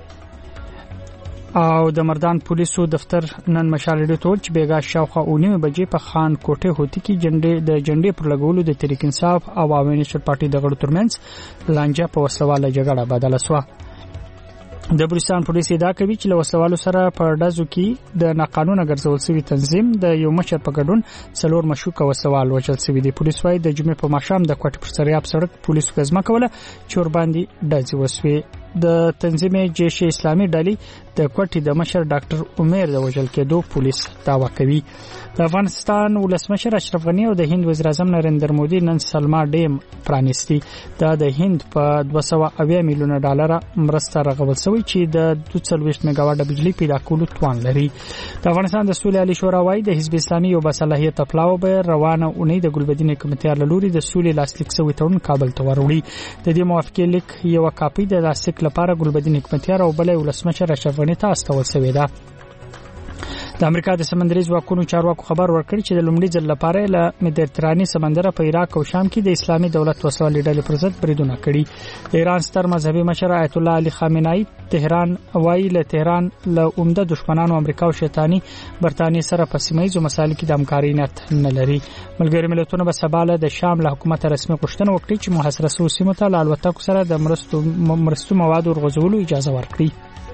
A: او د مردان پولیسو دفتر نن مشال ډیټول چې بیګا شاوخه اونیمه بجې په خان کوټه هوتی کې جنډې د جنډې پر لګولو د تحریک انصاف او عوامي نېشنل پارټي د غړو ترمنځ لانجه په وسلواله جګړه بدله شوه. د بلوچستان پولیس ادعا کوي چې له وسلوالو سره په ډزو کې د ناقانونه ګرځول شوی تنظیم د یو مشر په ګډون څلور مشکوک وسوال وژل شوی دي. پولیس وايي د جمعې په ماښام د کوټې پر سریاب سړک پولیسو غزما کوله چې ور باندې ډزې وسوي. د تنظیم جیش اسلامي ډلې د کوټې د مشر ډاکټر عمر د وژل کېدو پولیس داوا کوي. د افغانستان ولسمشر اشرف غنی او د هند وزیر اعظم نریندر مودي نن سلما ډیم پرانیستی. دا د هند په دوه سوه اویا میلیونه ډالر مرسته راغول شوی چې د دوه څلوېښت میگاواټ بجلی پیدا کولو توان لري. د افغانستان د سولې عالی شورا وايي د حزب اسلامي یو باصلاحیت پلاو به روانه اونۍ د ګلبدین کمیټې لوري د سولې لاسلیک شوی تړون کابل ته وروړي. د دې موافقې لیک یو کاپی د لاسلیک لپاره ګلبدین کمیټې او بلې ولسمشر اشرف غنی ته استول شوی ده. د امریکا د سمندري ځواکونو چارواکو خبر ورکړ چې د لومړي ځل لپاره له مدیتراني سمندر په عراق او شام کې د اسلامي دولت وسوالې ډلې پر ضد بریدونه کړي. د ایران ستر مذهبي مشر آیت الله علي خامنه‌ای تهران وایي له تهران له عمده دشمنانو امریکا او شیطانی برتانیې سره په سیمایي مسایلو کې د همکارۍ نیت نه لري. ملګري ملتونه به سباله د شام له حکومت رسمي غوښتنه وکړي چې محاصره شوو سیمو ته له الوتکو سره د مرستو مرستو مواد ورغځولو اجازه ورکړي.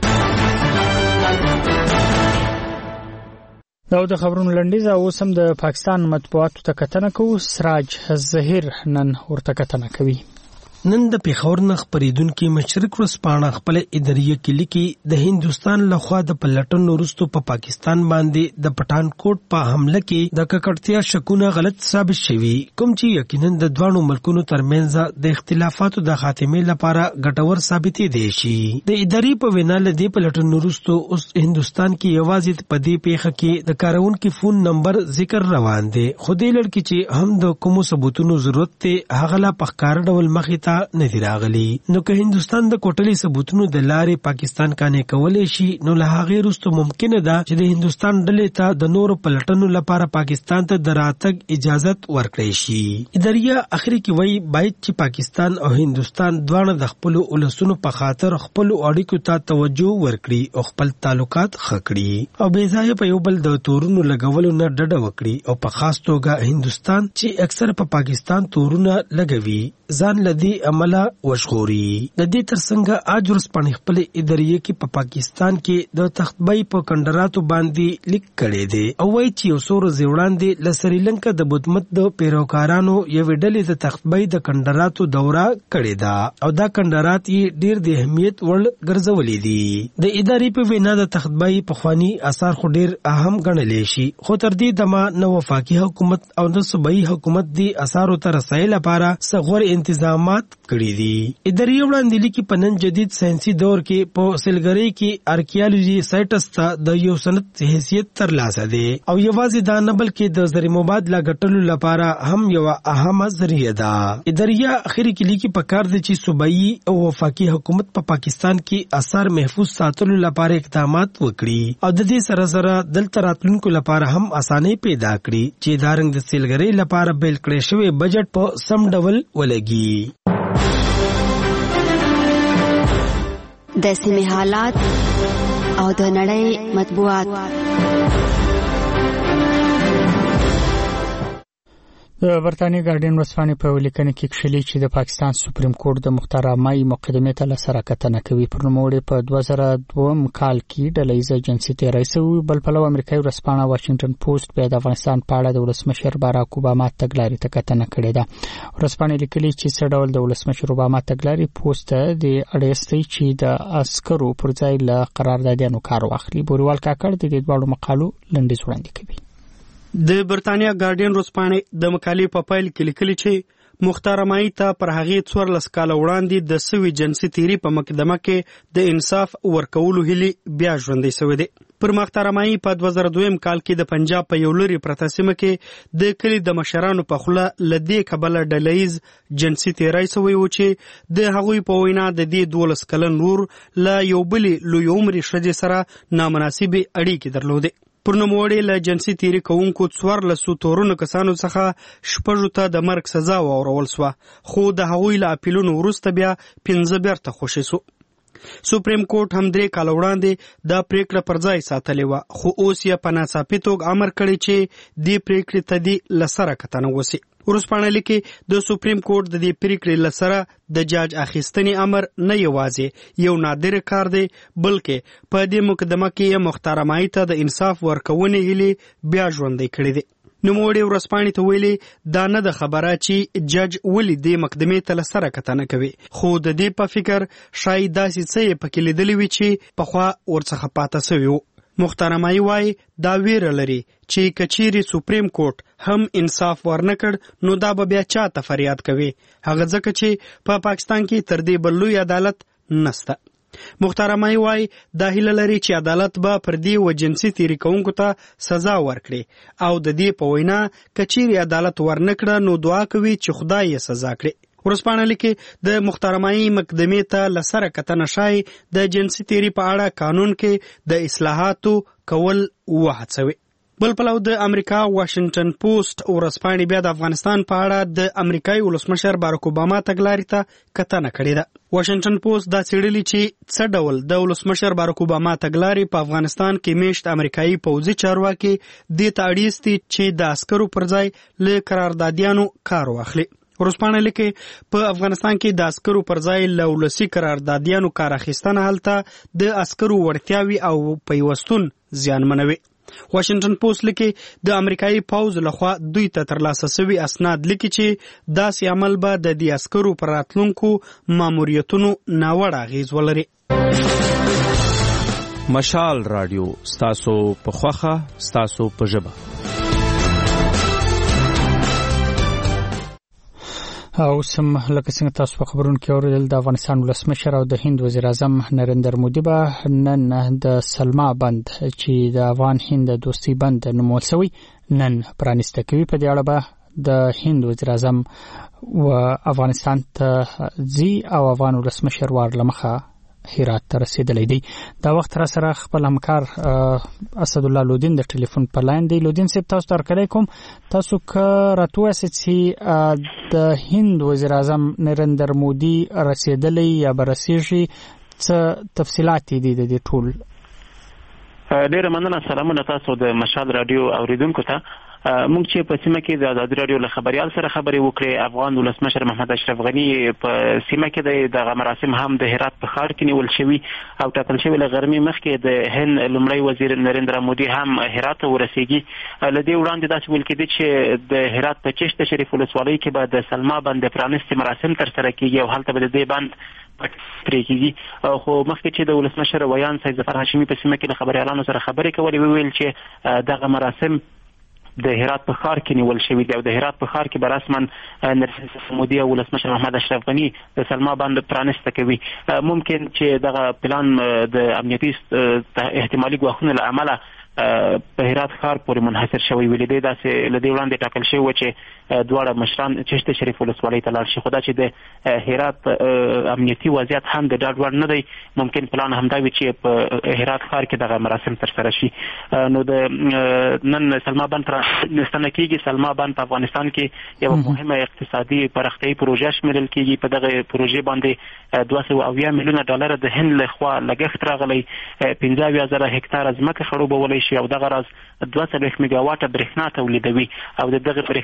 A: دا د خبرونو لنډیز او سم د پاکستان مطبوعاتو ته کتنه کوو. سراج ظهیر نن ورته کتنه کوي.
F: نن د پیښور نه خبرېدونکو مشرق ورځپاڼه خپل اداریه کې لیکي د هندستان لخوا د پلټن وروسته په پاکستان باندې د پټانکوټ په حمله کې د ککړتیا شکونه غلط ثابت شوي، کوم چې یقینا د دوه ملکونو ترمنځ د اختلافاتو د خاتمې لپاره ګټور ثابتې دي شي. د ادارې په وینا لدی پلټن وروسته اوس هندستان کې یوازې په دې پیښه کې د کارونکو فون نمبر ذکر روان دي، خو دې لړ کې چې هم د کوم ثبوتونو ضرورت ته هغه لا په ښکار ډول مخې ته نه دی راغلی. نو که هندستان د کوټلي ثبوتونو د لارې پاکستان کانې کولای شي نو له هغه وروسته ممکنه ده چې د هندستان ډلې ته د نورو پلټنو لپاره پاکستان ته د راتګ اجازت ورکړي شي. اداریه اخري کې وایي باید چې پاکستان او هندستان دواړه د خپل ولسونو په خاطر خپل اړیکو ته توجه ورکړي او خپل تعلقات ښه کړي او بې ځایه په یو بل د تورونو لګولو نه ډډه وکړي او په خاص توګه هندستان چې اکثر په پاکستان تورونه لګوي ځان لدی عمله وشغوري. د دې ترڅنګ اج ورځپاڼې خپل اداریه کې په پاکستان کې د تختبای په کندراتو باندې لیک کړي دي او وایي چې یو څو ورځې وړاندې له سریلانکا د بدمت د پیروکارانو یو ډلې د تختبای د کندراتو دوره کړې ده او دا کندرات یې ډیر د اهمیت وړ ګرځولې دي. د ادارې په وینا د تختبای په خواني اثار خو ډیر اهم ګڼل شي، خو تر دې دمه نو وفاقي حکومت او د صوبایي حکومت دی اثارو تر رسایل لپاره سغور انتظامات کړی دي. ادارې وړاندې لیکي په نن جدید ساينسي دور کې په سلګری کې ارکیالوجي سایټس ته د یو سند حیثیت ترلاسه دی او یوازې دا نه بلکې د زر مبادله ګټلو لپاره هم یو اهمه ذریعہ ده. ادارې اخري کې لیکي په کار دي چې صوبایي او وفاقي حکومت په پا پاکستان کې اثار محفوظ ساتلو لپاره اقدامات وکړي او د دې سره سره دلته راتلونکو لپاره هم اسانۍ پیدا کړي چې دا رنګ د سلګری لپاره بیل کړی شوی بجټ په سم ډول ولګي.
C: د سیمې حالات او د نړۍ مطبوعات.
A: د برتانیې ګارډین ورځپاڼې په لیکنه کې کښلي چې د پاکستان سپریم کورټ د مختار مای مقدمې ته لسره کتنه کوي. پر نوموړي په دوه زره دوه کال کې ډلهییزه جنسي تېری شوی. بل پلو امریکایي ورځپاڼه واشنگټن پوسټ بیا د افغانستان په اړه د ولسمشر باراک اوباما تګلارې ته کتنه کړې ده. ورځپاڼې لیکلي چې څه ډول د ولسمشر اوباما تګلارې پوسټ د اړیستي چې د عسکرو پر ځای له قراردادیانو کار واخلي. بوریوال کاکړ د دې ډول مقالو لنډیز وړاندې کوي.
E: د برتانیا ګارډین ورځپاڼې د مقالې په پایل کې لیکلي چې مختار مای ته پر هغې څوارلس کاله وړاندې د سوي جنسي تیری په مقدمه کې د انصاف ورکولو هیلې بیا ژوندۍ شوې دي. پر مختار مای په دوه زره دوه کال کې د پنجاب په یو لري پرته سیمه کې د کلي د مشرانو په خوله لدې کبله ډلهییز جنسي تیری شوی و چې د هغوی په وینا د دې دولس کلن ورور له یو بلې لوی عمري ښځې سره نامناسبې اړیکې درلودې. پر نوموړي له جنسي تیری کوونکو څوارلسو تورنو کسانو څخه شپږو ته د مرګ سزا واورول سوه، خو د هغوی له اپیلونو وروسته بیا پنځه بیرته خوشي سو. سپریم کورټ هم درې کاله وړاندې دا پریکړه پر ځای ساتلې وه، خو اوس یې په ناڅاپي توګه امر کړی چې دې پریکړې ته دې له سره کتنه وسي. ورځپاڼه لیکي د سپریم کورټ د دې پریکړې له سره د جاج اخیستنې امر نه یوازې یو نادر کار دی، بلکې په دې مقدمه کې مختار مای ته د انصاف ورکونې هیلې بیا ژوندۍ کړې دي. نوموړي ورځپاڼې ته ویلي دا نه ده خبره چې جج ولې دې مقدمې ته له سره کتنه کوي، خو د دې په فکر شاید داسې څه یې پکې لیدلي وي چې پخوا ورڅخه پاته سوي وو. مختار مای وایي دا ویره لري چې کچيري سپریم کورټ هم انصاف ورنکړ نو دا به بیا چا ته فریاد کوي، هغه ځکه چې په پا پاکستان کې تر دې بل لوی عدالت نسته. مختار مای وایي دا هیله لري چې عدالت به پر دې و جنسي تیری کوونکو ته سزا ورکړي او د دې په وینا کچيري عدالت ورنکړه نو دعا کوي چې خدای یې سزا کړي. ورځپاڼه لیکي د مختار مای مقدمې ته له سره کتنه شای د جنسي تیری په اړه قانون کې د اصلاحاتو کول وهڅوي. بل پلو د امریکا واشنگټن پوسټ ورځپاڼې بیا د افغانستان په اړه د امریکایي ولسمشر باراک اوباما تګلارې ته کتنه کړې ده. واشنگټن پوسټ دا څېړلي چې څه ډول د ولسمشر باراک اوباما تګلارې په افغانستان کې میشت امریکایي پوځي چارواکي دې ته اړ دي چې د عسکرو پر ځای له قراردادیانو کار واخلي. ورځپاڼه لیکي په افغانستان کې د عسکرو پر ځای له ولسي قراردادیانو کار اخیستنه هلته د عسکرو وړتیاوې او پیوستون زیانمنوي. واشنگټن پوسټ لیکي د امریکایي پوځ لخوا دوی ته ترلاسه شوي اسناد لیکي چې داسې عمل به د دې عسکرو پر راتلونکو ماموریتونو ناوړه اغیز ولري.
L: مشال رادیو ستاسو په خوخه ستاسو په ژبه.
A: او سم لکه څنګه تاسو په خبرونو کې اوریدل د افغانستان ولسمشر او د هند وزیر اعظم نریندر مودي به نن د سلما بند چې د افغان هند دوستي بند نومول شوی نن پرانیسته کوي. په دې اړه به د هند وزیر اعظم و افغانستان ته ځي او افغان ولسمشر وار لمخه هرات ته رسیدلی دی. دا وخت را سره خپل همکار اسد الله لودین د ټلیفون په لاین دی. لودین صاحب تاسو ته ورکړی کوم، تاسو که راتواسئ چې د هند وزیر اعظم نریندر مودي رسیدلی یا به رسیږي، څه تفصیلات دي د دې ټول؟
V: ډېره مننه. سلامونه تاسو د مشال رادیو اوریدونکو ته. موږ چې په سیمه کې د ازادي رادیو له خبريال سره خبرې وکړې، افغان ولسمشر محمد اشرف غنی په سیمه کې د مراسم هم د هرات په ښار کې نیول شوي او ټاکل شوي له غرمې مخکې د هند لومړی وزیر نریندر مودي هم هرات ته ورسیږي. له دې وړاندې داسې ویل کېدی چې د هرات په چشت شریف ولسوالۍ کې به د سلما بند پرانستې مراسم ترسره کېږي او هلته به د دې بند پرې کېږي. خو مخکې چې د ولسمشر ویان سید ظفر هاشمي په سیمه کې له خبریالانو سره خبرې کولې، وویل چې دغه مراسم د هرات په ښار کې نیول شوي دي او د هرات په ښار کې به رسما نریندر مودي او ولسمشر محمد اشرف غني د سلما بند پرانسته کوي. ممکن چې دغه پلان د امنیتي احتمالي ګواښونو له امله په هرات ښار پورې منحصر شوی ویل دی. داسې له دې وړاندې ټاکل شوی و چې دواړه مشران چشت شریف ولسوالۍ ته لاړ شي، خو دا چې د هرات امنیتي وضعیت هم د ډاډ وړ نه دی. ممکن پلان همدا وي چې په هرات ښار کې دغه مراسم ترسره شي. نو د نن سلما بند پرانستنه کېږي. سلما بند په افغانستان کې یوه مهمه اقتصادي پراختیایي پروژه شمیرل کېږي. په دغه پروژې باندې دوه سوه اویا میلیونه ډالر د هند لخوا لګښت راغلی، پنځه اویا زره هکتاره ځمکه خړوبولی شي او دغه راز دوه څلوېښت میګاواټه برېښنا تولیدوي او د دغه برېښنا نه به د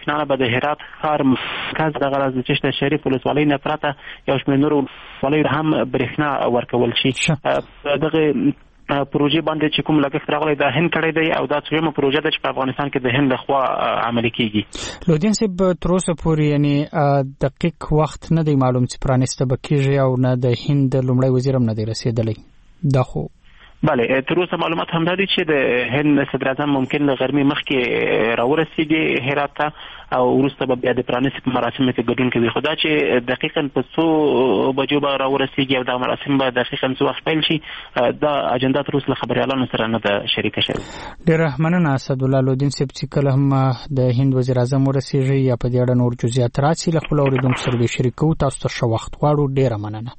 V: د هرات ښار مرکز دغه راز چې د شریف ولسوالۍ نه پرته یو شمېر نورو ولسوالیو هم برېښنا ورکول شي. دغه پروژې باندې چې کوم لګښت راغلی دا هند کړی دی او دا څلورمه پروژه ده چې په افغانستان کې د هند لخوا عملي کیږي.
A: لودین صاحب تر اوسه پورې یعنی دقیق وخت نه دی معلوم چې پرانیسته به کیږي او نه د هند لومړی وزیر هم نه دی رسېدلی. دا خو
V: بله تر اوسه معلومات همدا دي چې د هند صدر اعظم ممکن له غرمې مخکې راورسېږي هرات ته او وروسته به بیا د پرانیستې په مراسمو کې ګډون کوي. خو دا چې دقیقا په څو بجو به راورسېږي او دا مراسم به دقیقا څه وخت پیل شي دا اجنډا تر اوسه له خبریالانو سره نه ده شریکه شوې.
A: ډېره مننه اسدالله لودین صاحب چې کله هم د هند وزیر اعظم ورسېږي یا په دې اړه نور جزئیات راسي له خپلو اورېدونکو سره به شریکوو. تاسو ته ښه وخت غواړو. ډېره مننه.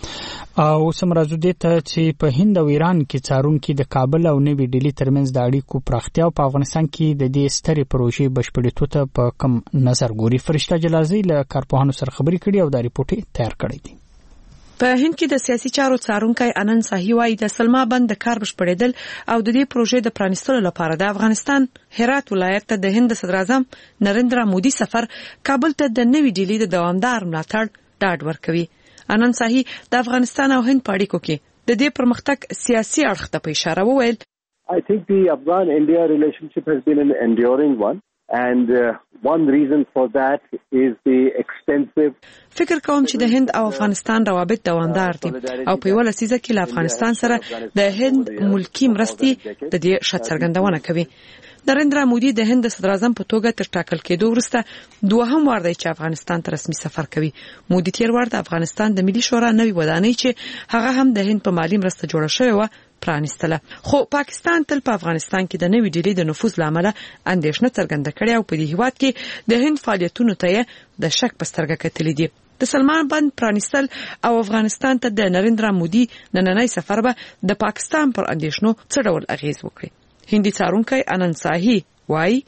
A: او سم راځو دې ته چې په هند او ایران کې څارونکي د کابل او نوی ډیلی ترمنځ د اړیکو پراختیا او په افغانستان کې د دې سترې پروژې بشپړېدو ته په کم نظر ګوري. فرشته جلازي له کارپوهانو سره خبرې کړي او دا ریپورت تیار کړی دی.
D: په هند کې د سیاسي چارو څارونکي انن ساهی وايي د سلما بند د کار بشپړېدل او د دې پروژې د پرانیستلو لپاره د افغانستان هرات ولایت ته د هند صدر اعظم نریندرا مودي سفر کابل ته د نوی ډیلی د دوامدار ملاتړ ډاډ ورکوي. انن ساهی د افغانستان او هند په اړیکو کې د دې پرمختګ سیاسي اړخ ته په اشاره وویل.
G: I think the Afghan-India relationship has been an enduring one and uh, one reason for that is the extensive
D: فکر کوم چې د هند او افغانستان روابط دوامدار دي او په یوه لسیزه کې له افغانستان سره د هند ملکی مرستې د دې ښه څرګندونه کوي. نریندرا مودي د هند صدر اعظم په توګه تر ټاکل کېدو وروسته دوهم وار دی چې افغانستان ته رسمي سفر کوي. مودي تیر وار د افغانستان د ملي شورا نوې ودانۍ چې هغه هم د هند په مالی مرسته جوړه شوې وه پرانیستله. خو پاکستان تل په افغانستان کې د نوې ډیلی د نفوذ لامل اندېښنه څرګنده کړې او په دې هیواد کې د هند فعالیتونو ته د شک په سترګه کتلې دي. د سلمان بند پرانیستل او افغانستان ته د نریندرا مودي نننۍ سفر به د پاکستان پر اندېښنو څه ډول اغیز وکړي. هندي څارونکي انن ساهی وای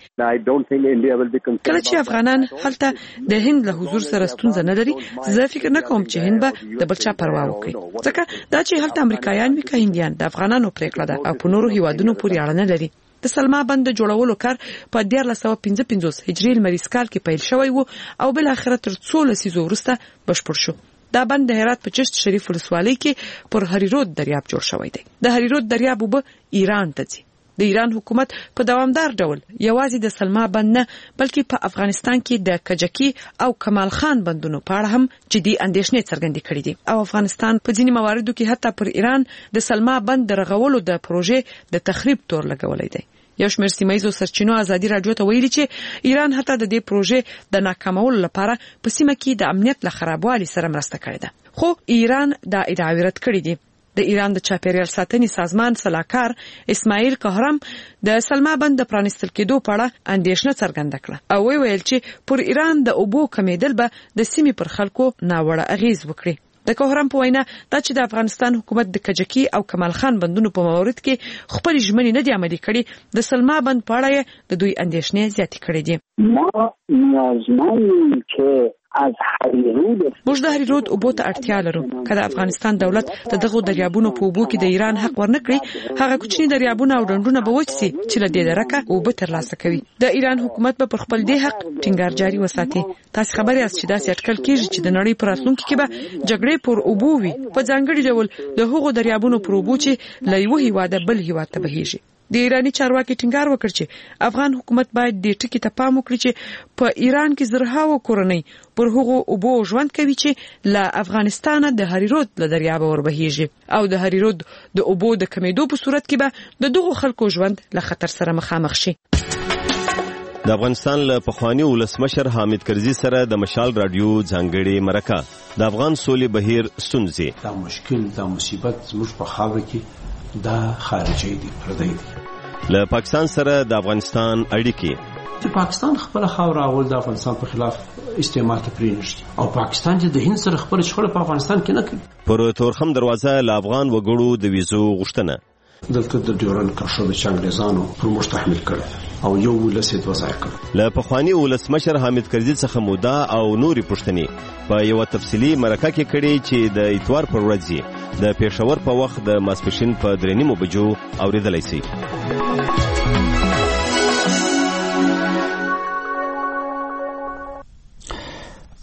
D: کله چې افغانان هلته د هند له حضور سره ستونزه نه لري زه فکر نه کوم چې هند به د بل چا پروا وکړي ځکه دا چې هلته امریکایان وي که هندیان د افغانانو پریکړه ده او په نورو هیوادونو پورې اړه نه لري. د سلما بند جوړولو کار په هزار نهه سوه پنځه پنځوس هجري لمریز کال کې پیل شوی وو او بل اخر تر څو لسیزو وروسته بشپړ شو. دا بند د هرات په چشت شریف ولسوالۍ کې پر هریرود دریاب جوړ شوی دی. د هریرود دریاب وبه ایران ته ځي. د ایران حکومت په دوامدار ډول یوازې د سلما بند نه بلکې په افغانستان کې د کجکی او کمال خان بندونو په اړه هم جدي اندېښنې څرګندې کړې دي او افغانستان په ځینې مواردو کې حتی پر ایران د سلما بند د رغولو د پروژې د تخریب تور لګولې دی. یو شمېر سیمایي سرچینو ازادي راډیو ته ویلي چې ایران حتی د دې پروژې د ناکامولو لپاره په سیمه کې د امنیت له خرابوالي سره مرسته کړې ده. خو ایران دا ادعا رد کړې دي. د ایران د چاپیریال ساتنې سازمان سلاکار اسماعیل قهرم د سلما بند د پرانیستل کېدو په اړه اندېښنه څرګنده کړه او ویل چې پر ایران د اوبو کمیدل به د سیمې پر خلکو ناوړه اغیز وکړي. د قهرم په وینا دا چې د افغانستان حکومت د کجکی او کمال خان بندونو په مورد کې خپل ژمنې نه دي عملي کړي د سلما بند په اړه د دوی اندېښنې زیاتې کړې دي.
W: ما نیازمند چې از هریرود
D: موږ د هریرود اوبو ته اړتیا لرو. کله افغانستان دولت د دغه دریابونو په اوبو کې د ایران حق ورنکړي هغه کوچني دریابونه او ډنډونه به وچ سي چې له دې درکه اوبه ترلاسه کوي. د ایران حکومت به پر خپل دې حق ټینګار جاري وساتي. تاسو خبر یاست چې داسې اټکل کیږي چې د نړۍ پر راتلونکي کې به جګړې پر اوبو وي په ځانګړي ډول د هغو دریابونو پر اوبو چې له یو هیواده بل هیواد ته بهیږي. د ایرانی چارواکي ټینګار وکړ چې افغان حکومت باید د ټکی ته پام وکړي چې په ایران کې زرهاو کورنۍ پر هغو اوبو ژوند کوي چې له افغانستانه د هریرود له دریاب وربهیږي او د هریرود د اوبو د کمیدو په صورت کې به د دغو خلکو ژوند له خطر سره مخامخ شي.
Q: د افغانستان له پخوانی ولسمشر حامد کرزي سره د مشال رادیو ځانګړي مرکه د افغان سولې بهیر ستونزې
R: دا مشکل دا مصیبت زموږ په خاوره کې دا خارجي دي پردي دي.
Q: له پاکستان سره د افغانستان اړیکې
R: چې پاکستان خپل خاور اول د افغانستان په خلاف استعمال ته پرېنښتي او پاکستان چې د هند سره خپل شخړه په افغانستان کې نه کوي.
Q: پر تورخم دروازه له افغان وګړو د ویزو غوښتنه
R: دلته د ډیورن کرښه د انګریزانو پر مستحمل کړ او یو ولسیت وزای کړ.
Q: له پخوانی ولسمشر حامد کرزي څخه مودا او نوري پښتني په یو تفصیلی مرکه کې کړي چې د اتوار پر ورځ د پېښور په وخت د ماسپښین په درې نیمو بجو اوریدلای شي.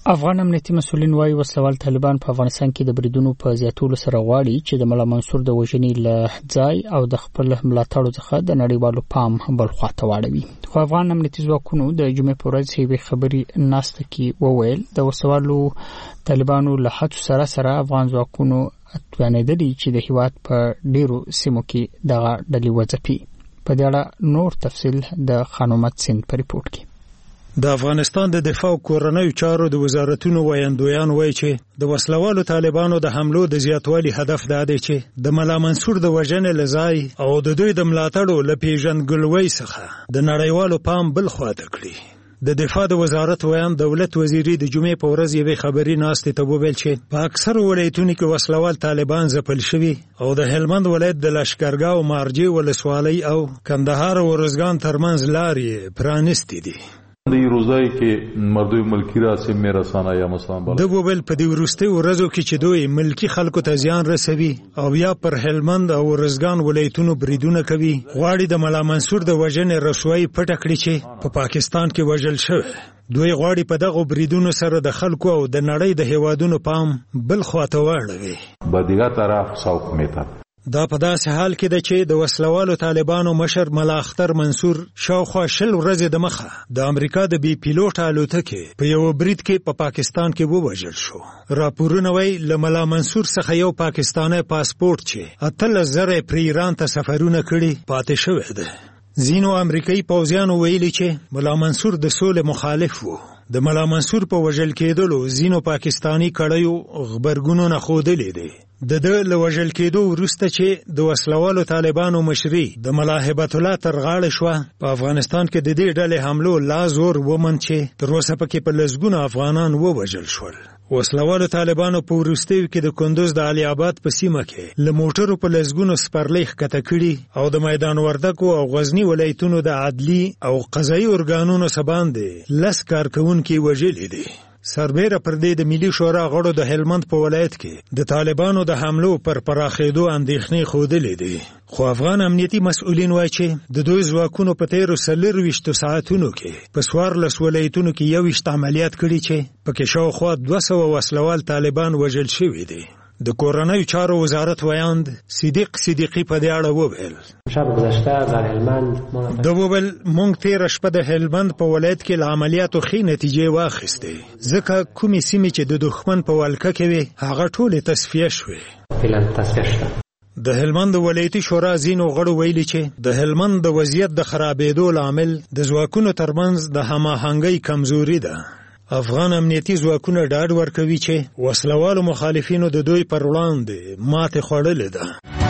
A: افغان امنیتي مسولین وايي وسلوال طالبان په افغانستان کې د بریدونو په زیاتولو سره غواړي چې د ملا منصور د وژنې له ځای او د خپل ملاتړو څخه د نړیوالو پام بل خواته واړوي. خو افغان امنیتي ځواکونو د جمعې په ورځ یوې خبرې ناسته کې وویل د وسلوالو طالبانو له هڅو سره سره افغان ځواکونو توانېدلي چې د هیواد په ډیرو سیمو کې دغه ډلې وځپي. په دې اړه نور تفصیل د خانومت سند په ریپورت کې.
H: د افغانستان د دفاع او کورنیو چارو د وزارتونو وایندویان وایي چې د وسلوالو طالبانو د حملو د زیاتوالي هدف دا دی چې د ملا منصور د وژنې له ځای او د دوی د ملاتړو له پیژندګلوۍ څخه د نړیوالو پام بل خواته کړي. د دفاع د وزارت ویان دولت وزیري د جمعې په ورځ یوې خبري ناستې ته وویل چې په اکثر ولایتونو کې وسلوال طالبان ځپل شوي او د هلمند ولایت د لشکرګاه او مارجې ولسوالۍ او کندهار او ارزګان ترمنځ لارې پرانستې دي.
I: د روزای کې مردوی ملکی را سیم می رسانه یا مثلا
H: د وبل په دې ورسته ورځو کې چې دوی ملکی خلکو ته زیان رسوي او یا پر هلمند او ارزګان ولایتونو بریدونه کوي غواړي د ملا منصور د وژنې رسوایی پټ کړي چې په پاکستان کې وژل شوی. دوی غواړي په دغه بریدونو سره د خلکو او د نړۍ د هیوادونو پام بل خواته واړوي.
I: به دیگه طرف سوق میته
H: دا په داسې حال کې ده چې د وسلوالو طالبانو مشر ملا اختر منصور شاوخوا شل ورځې د مخه د امریکا د بي پیلوټ الوتکې په یو برید کې په پا پاکستان کې ووژل شو. راپورونه وایي له ملا منصور څخه یو پاکستاني پاسپورت چې اتلس زره پر ایران ته سفرونه کړي پاتې شوی ده. ځینو امریکایي پوځیانو ویلي چې ملا منصور د سولې مخالف و. د ملا منصور په وژل کېدلو ځینو پاکستانی کړیو خبرګونونه ښودلي دي. د د له وژل کېدو وروسته چې د وسلوالو طالبانو مشري د ملا هبت الله تر غاړه شوه په افغانستان کې د دې ډلې حملو لا زور ومن چې تر اوسه پکې په لسګونه افغانان ووژل شول. وسلوالو طالبانو په وروستیو کې د کندوز د علي آباد په سیمه کې له موټرو په لسګونو سپرلۍ ښکته کړي او د میدان وردګو او غزني ولایتونو د عدلي او قضایي ارګانونو څخه باندې لس کارکوونکي وژلي دي. سربیره پر دې د ملي شورا غړو د هلمند په ولایت کې د طالبانو د حملو پر پراخېدو اندېښنې ښودلې دي. خو افغان امنیتي مسؤلین وایي چې د دوی ځواکونو په تیرو څلرویشتو ساعتونو کې په څوارلس ولایتونو کې یوویشت عملیات کړي چې پکې شاوخوا دوه سوه وسلوال طالبان وژل شوي دي. د کورنیو چارو وزارت ویاند صدیق صدیقی په دې اړه وویل
K: شب گذشته در هلمند
H: د وبل مونږ تیر شپه د هلمند په ولایت کې له عملیاتو ښې نتیجې واخیستې ځکه کومې سیمې چې د دښمن په ولکه کې وې هغه ټولې تصفیه شوې.
K: فعلا تصفیه شوه.
H: د هلمند ولایتي شورا ځینو غړو ویلي چې د هلمند د وضعیت د خرابېدو لامل د ځواکونو ترمنځ د هماهنګۍ کمزوري ده. افغان امنیتي ځواکونه ډاډ ورکوي چې وسلوالو مخالفینو د دوی پر وړاندې ماتې خوړلې ده.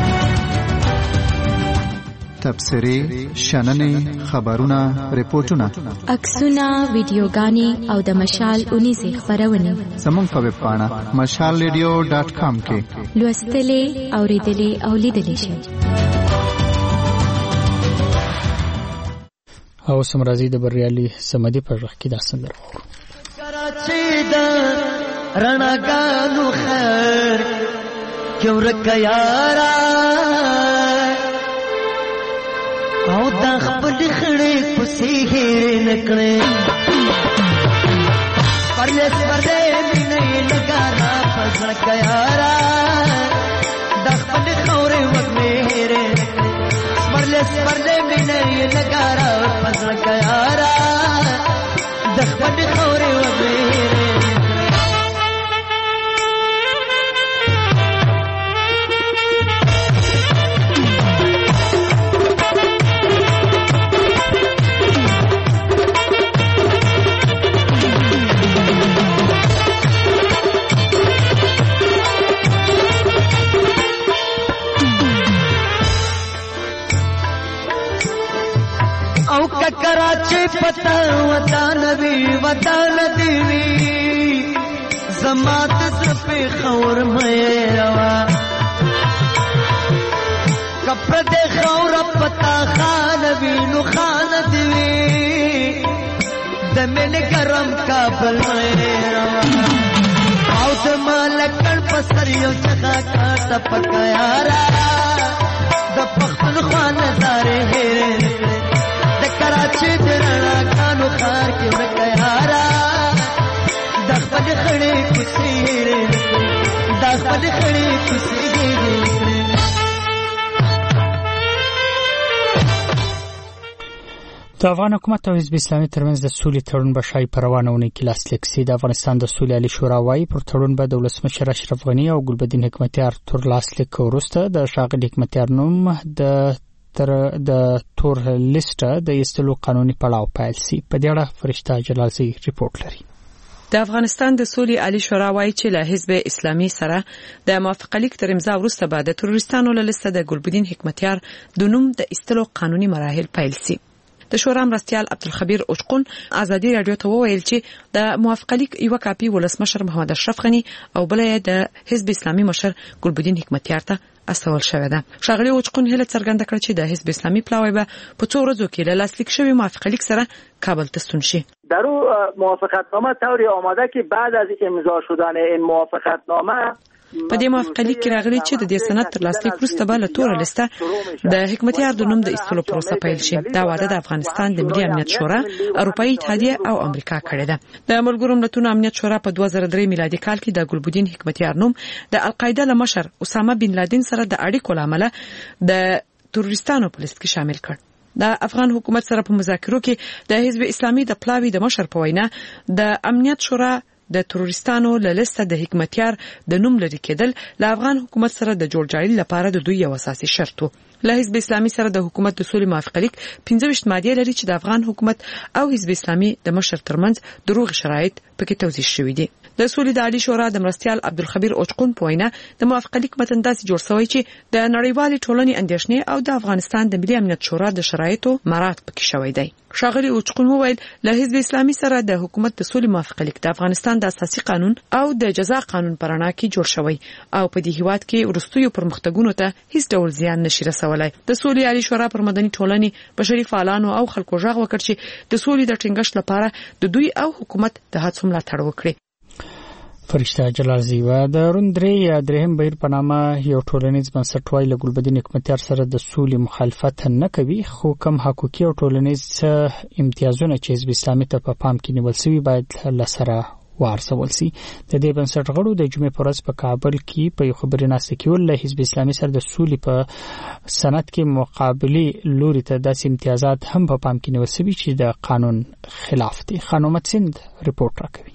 X: تبصرې، شننې، خبرونه، ریپورتونه،
Y: عکسونه، ویډیوګانې او د مشال اونیزې خپرونې
X: زموږ په ویب پاڼه مشال ریډیو ډاټ کام کې
Y: لوستلې، اورېدلې او لیدلې شئ.
A: او سمرازي د بریالي سمدي پر وخت کې د سندره
Z: کراچي د رڼاګانو خیر کیو رک یارا او د خپل خړې پسې هېر نکړې پرلس پرلې مینې لګانا پسړ کيارا د خپل خورې وګړې هېر نکړې پرلس پرلې مینې لګارا پسړ کيارا د خپل خورې وګړې कराची पता वतन भी वतन देवी जमात पे खौर मेरा कपड़े दे खौर पता खान भी नु खान देवी दमन गरम काबल मेरा आउट मालकन पसरियो चखा काट पकायारा द पख्तन खानदारे हेरे कराची د رڼا کانو خار کې ورکیارا د خپل خړې کوڅې دا خپل خړې کوڅې
A: د افغان حکومت او حزب اسلامي ترمنځ د سولې تړون به شای په روانه اونۍ کې لاسلیک سي. د افغانستان د سولې عالی شورا وايي پر تړون به د ولسمشر اشرف غني او ګلبدین حکمتیار تر لاسلیک وروسته د ښاغلي حکمتیار نوم د تر د تور لیسټ د ایستلو قانوني پړاو پیل سي. په دې اړه فرشته جلالزی ریپورت لري.
D: د افغانستان د سولې عالی شورا وايي چې له حزب اسلامي سره د موافقه لیک تر امضا وروسته به د تروریستانو له لیسته د ګلبدین حکمتیار د نوم د ایستلو قانوني مراحل پیل سي. د شورا مرستیال عبدالخبیر اوچقون ازادي رادیو ته وویل چې د موافقه لیک یو کاپی ولسمشر محمد اشرف غنی او بل یې د حزب اسلامي مشر ګلبدین حکمتیار ته استول شوې ده. ښاغلي اوچقون هله څرګنده کړ چې د حزب اسلامي پلاوی به په څو ورځو کې له لاسلیک شوی موافقه لیک سره کابل ته ستون شي.
B: در موافقتنامه طوری آماده که بعد از امضا شدن این موافقتنامه
D: په دې موافقه لیک کې راغلي چې د دې سند تر لاسلیک وروسته به له تور لیسته د حکمتیار د نوم د ایستلو پروسه پیل شي. دا وعده د افغانستان د ملي امنیت شورا، اروپאי اتحادیه او امریکا کړې ده. د ملګرو ملتونو امنیت شورا په دوه زره درې میلادي کال کې د ګلبدین حکمتیار نوم د القاعده له مشر اسامه بن لادن سره د اړیکو لامل د تروریستانو په لیست کې شامل کړ. د افغان حکومت سره په مذاکرو کې د حزب اسلامي د پلاوی د مشر په وینا د امنیت شورا د تروریستانو له لیسته د حکمتیار د نوم لري کېدل له افغان حکومت سره د جوړجاړي لپاره د دوی یو اساسي شرط و. له حزب اسلامي سره د حکومت د سولې موافقه لیک پنځه ویشت ماده لري چې د افغان حکومت او حزب اسلامي د مشر ترمنځ دروغ شرایط پکې توضیح شوي دي. د سولې د عالی شورا د مرستیال عبدالخبیر اوچقون په وینا د موافقه لیک متن داسې جوړ شوی چې د نړیوالې ټولنې اندېښنې او د افغانستان د ملي امنیت شورا د شرایطو مراعات پکې شوی دی. ښاغلي اوچقون وویل له حزب اسلامي سره د حکومت د سولې موافقه لیک د افغانستان د اساسي قانون او د جزا قانون پر رڼا کې جوړ شوی او په دې هیواد کې ورستیو پرمختګونو ته هیڅ ډول زیان نشي رسولای. د سولې عالی شورا پر مدني ټولنې بشري فعالانو او خلکو غږ وکړ چې د سولې د ټینګښت لپاره د دوی او حکومت د هڅو ملاتړ وکړي.
A: فرشته جلالزی و د روندري یا درهم بهیر په نامه یو ټولنیز بنسټ وایي له ګلبدین حکمتیار سره د سولې مخالفت نه کوي، خو کم حقوقي او ټولنیز امتیازونه چې حزب اسلامي ته په پام کې نیول شوي باید له سره وارسول شي. د دې بنسټ غړو د جمعې پر ورځ په کابل کې په یو خبري ناسته کې ول حزب اسلامي سره د سولې په سند کې مقابلي لوري ته داسې امتیازات هم په پام کې نیول شوي چې د قانون خلاف دي. خانومت سند ریپورت راکوي.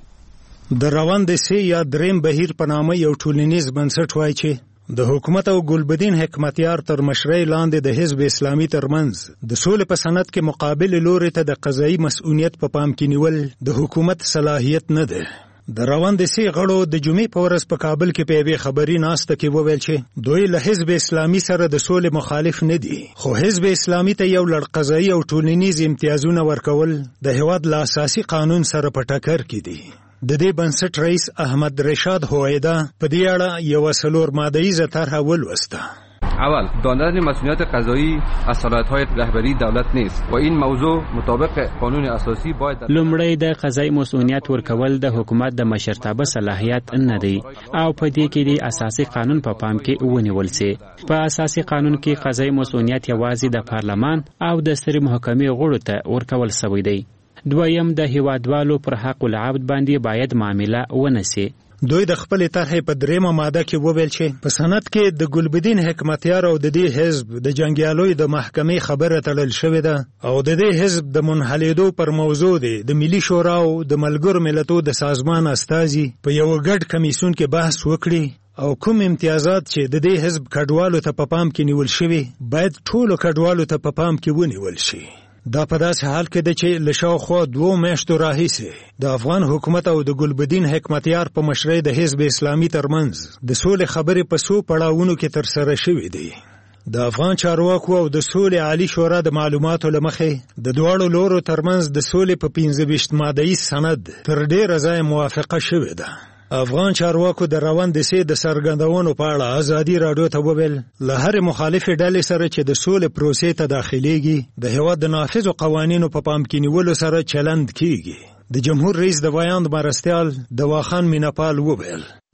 H: د روان د سی یا دریم بهیر په نامه یو ټولنیز بنسټ وایي چې د حکومت او ګلبدین حکمتیار تر مشرۍ لاندې د حزب اسلامي ترمنځ د سولې په سند کې مقابل لوري ته د قضایي مسؤلیت په پام کې نیول د حکومت صلاحیت نه ده. د روان د سی غړو د جمعې په ورځ په کابل کې په یوې خبري ناسته کې وویل چې دوی له حزب اسلامي سره د سولې مخالف نه دي، خو حزب اسلامي ته یو لړ قضایي او ټولنیز امتیازونه ورکول د هیواد له اساسي قانون سره په ټکر کې دي. د دې بنسټ رئیس احمد رشاد هویدا په دې اړه یو څلور ماده‌ایزه طرح ولوسته.
M: اول، دادن مسئولیت قضایی از صلاحیت‌های رهبری دولت نیست و این موضوع مطابق قانون اساسی باید
N: لومړی د قضایی مسئولیت ورکول د حکومت د مشرتابه صلاحیت نه دی او په دې کې د اساسي قانون په پام کې ونیول شي. په اساسي قانون کې قضایی مسئولیت یوازې د پارلمان او د سترې محکمې غړو ته ورکول شوی دی. دویم، د هیوادوالو پر حق العبد باندې باید معامله ونشي.
H: دوی د خپل طرحې په دریمه ماده کې وویل چې په سند کې د ګلبدین حکمتیار او د دې حزب د جنگیالوی د محکمې خبره تړل شوې ده او د دې حزب د منحلیدو پر موضوع دی د ملي شورا او د ملګرو ملتونو د سازمان استازي په یو ګډ کمیسیون کې بحث وکړي او کوم امتیازات چې د دې حزب کډوالو ته په پام کې نیول شوي باید ټولو کډوالو ته په پام کې ونیول شي. دا په داسې حال کې ده چې له شاوخوا دوو میاشتو راهیسې د افغان حکومت او د ګلبدین حکمتیار په مشرۍ د حزب اسلامي ترمنځ د سولې خبرې په څو پړاوونو کې ترسره شوې دي. د افغان چارواکو او د سولې عالی شورا د معلوماتو له مخې د دواړو لورو ترمنځ د سولې په پنځه ویشت ماده‌ایز سند تر ډېره ځایه موافقه شوې ده. افغان چارواکو د روان د سي د سرګندونو په اړه ازادي رادیو ته وویل له هر مخالفې ډلې سره چې د سولې پروسې ته داخليږي د هیواد د نافذو قوانینو په پام کې نیولو سره چلند کیږي. د جمهور رئیس د ویاند مرستیال دواخان میناپال وویل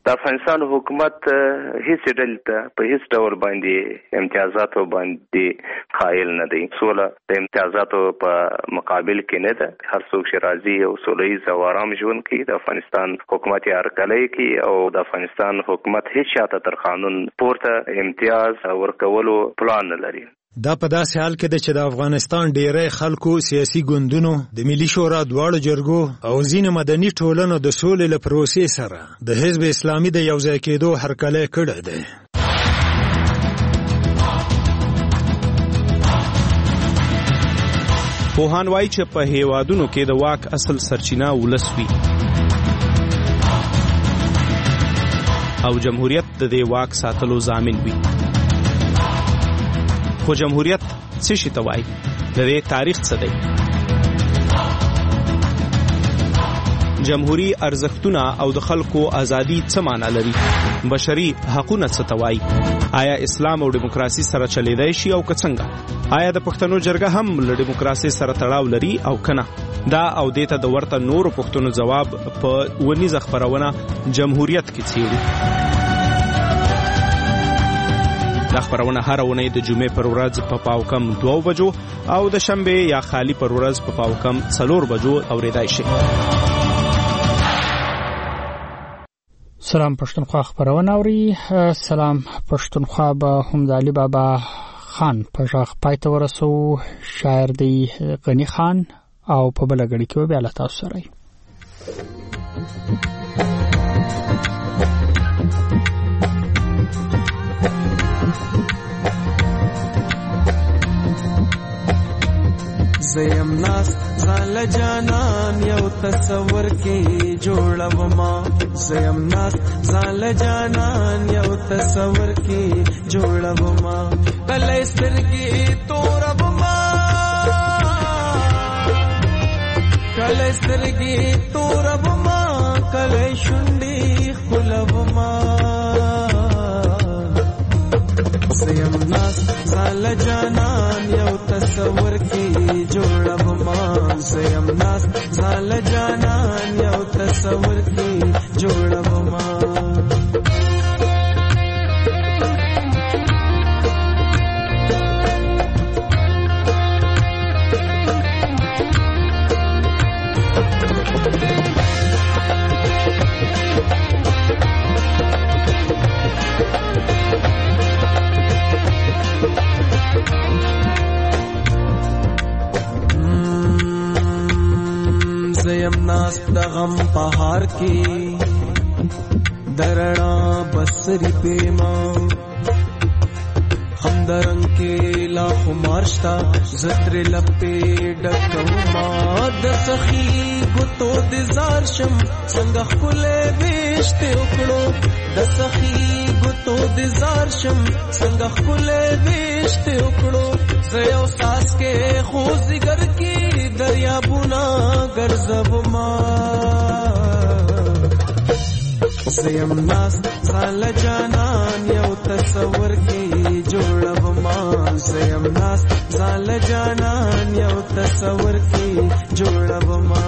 J: د افغانستان حکومت هیڅ ډول ته په هیڅ ډول باندې امتیازاتو باندې قائل نه دی. سوله د امتیازاتو په مقابل کې نه ده. هر څوک چې راضي او سولیز او آرام ژوند کوي د افغانستان حکومت یې هرکلی کوي او د افغانستان حکومت هیڅ چاته تر قانون پورته امتیاز ورکولو پلان نه لري.
H: دا په داسې حال کې ده چې د افغانستان ډیری خلکو سیاسي ګوندونو د ملي شورا دواړو جرګو او ځینې مدني ټولنو د سولې له پروسې سره د حزب اسلامي د یوځای کېدو هرکلی کړی دی.
L: پوهان وایي چې په هیوادونو کې د واک اصل سرچینه ولس وي او جمهوریت د دې واک ساتلو ضامن وي. خو جمهوریت څه شي ته وایي؟ د دې تاریخ څه دی؟ جمهوری ارزښتونه او د خلکو ازادي څه معنا لري؟ بشري حقوقونه څه ته وایي؟ آیا اسلام او دیموکراسي سره چلیدای شي او که څنګه؟ آیا د پښتنو جرګه هم له دیموکراسي سره تړاو لري او کنه؟ دا او دیته د ورته نورو پښتنو جواب په ونیزه خبرونه جمهوریت کې څیړي. دا خبرونه هر ونې د جمعې پر ورځ په پاو کم دوه بجو او د شنبه یا خالی پر ورځ په پاو کم څلور بجو اوریدای شي.
A: سلام پښتونخوا خبرونه اوري. سلام پښتونخوا به هم د علي بابا خان په ژغ پای ته ورسو. شاعر دی غنی خان او په بل غړي کې بیا له تاسو سره.
Z: زیم ناس زال جانان یو تصور کی جوړم ما. زیم ناس زال جانان یو تصور کی جوړم ما. کله سترګې تورم ما کله سترګې تورم ما کله شونډې خلم ما. زیم ناس زال جانان یو تصور کی جوړم ما. زیم ناس زال جانان یو تصور کی جوړم ما. زیم ناس د غم پهار کی درنا بسری پیما. هم درنګ کې لا خمارشتا زتر لپې ډکوما. د سخی ګوتو د زار شم څنګه خله وشته وکړو. د سخی ګوتو د زار شم څنګه خله وشته وکړو. زيو ساس کې خوځګر کې دریابونه ګرځب ما. زیم ناس زال جانان یو تصور کې جوړب ما. زیم ناس زال جانان یو تصور کې جوړب ما.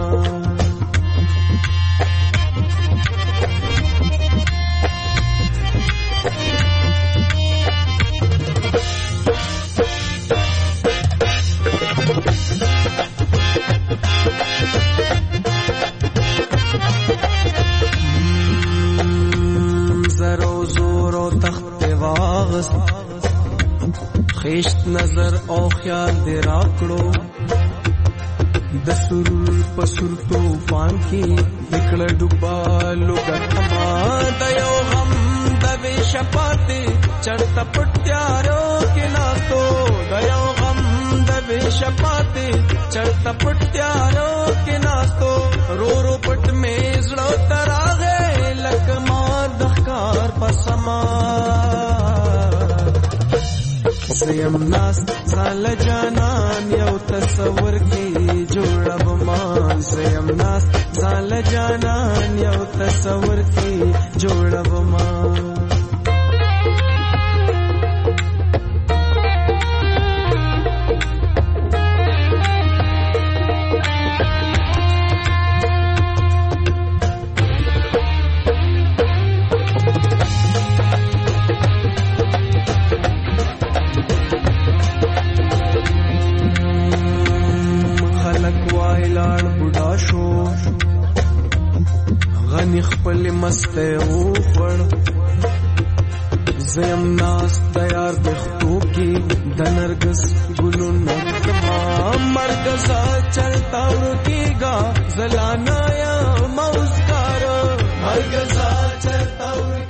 Z: خیشت نظر او خیال دی راکړو. د سرور پسور توفان کی نکړه ډوبالو ګټما. د یو غم د وشپاتې چړت پټیارو کې ناستو. د یو غم د وشپاتې چړت پټیارو کې ناستو. رو رو پټ می زړه تراغه لک مار د ښکار پسما. زیم ناس زال جانان یو تصور کی جوړب ما. زیم ناس زال جانان یو تصور کی جوړب ما. زیم ناس دیار بختو کی دنرگس گلو نکما مرگزا چلتا رکی گا زلانا یا موزکار مرگزا چلتا رکی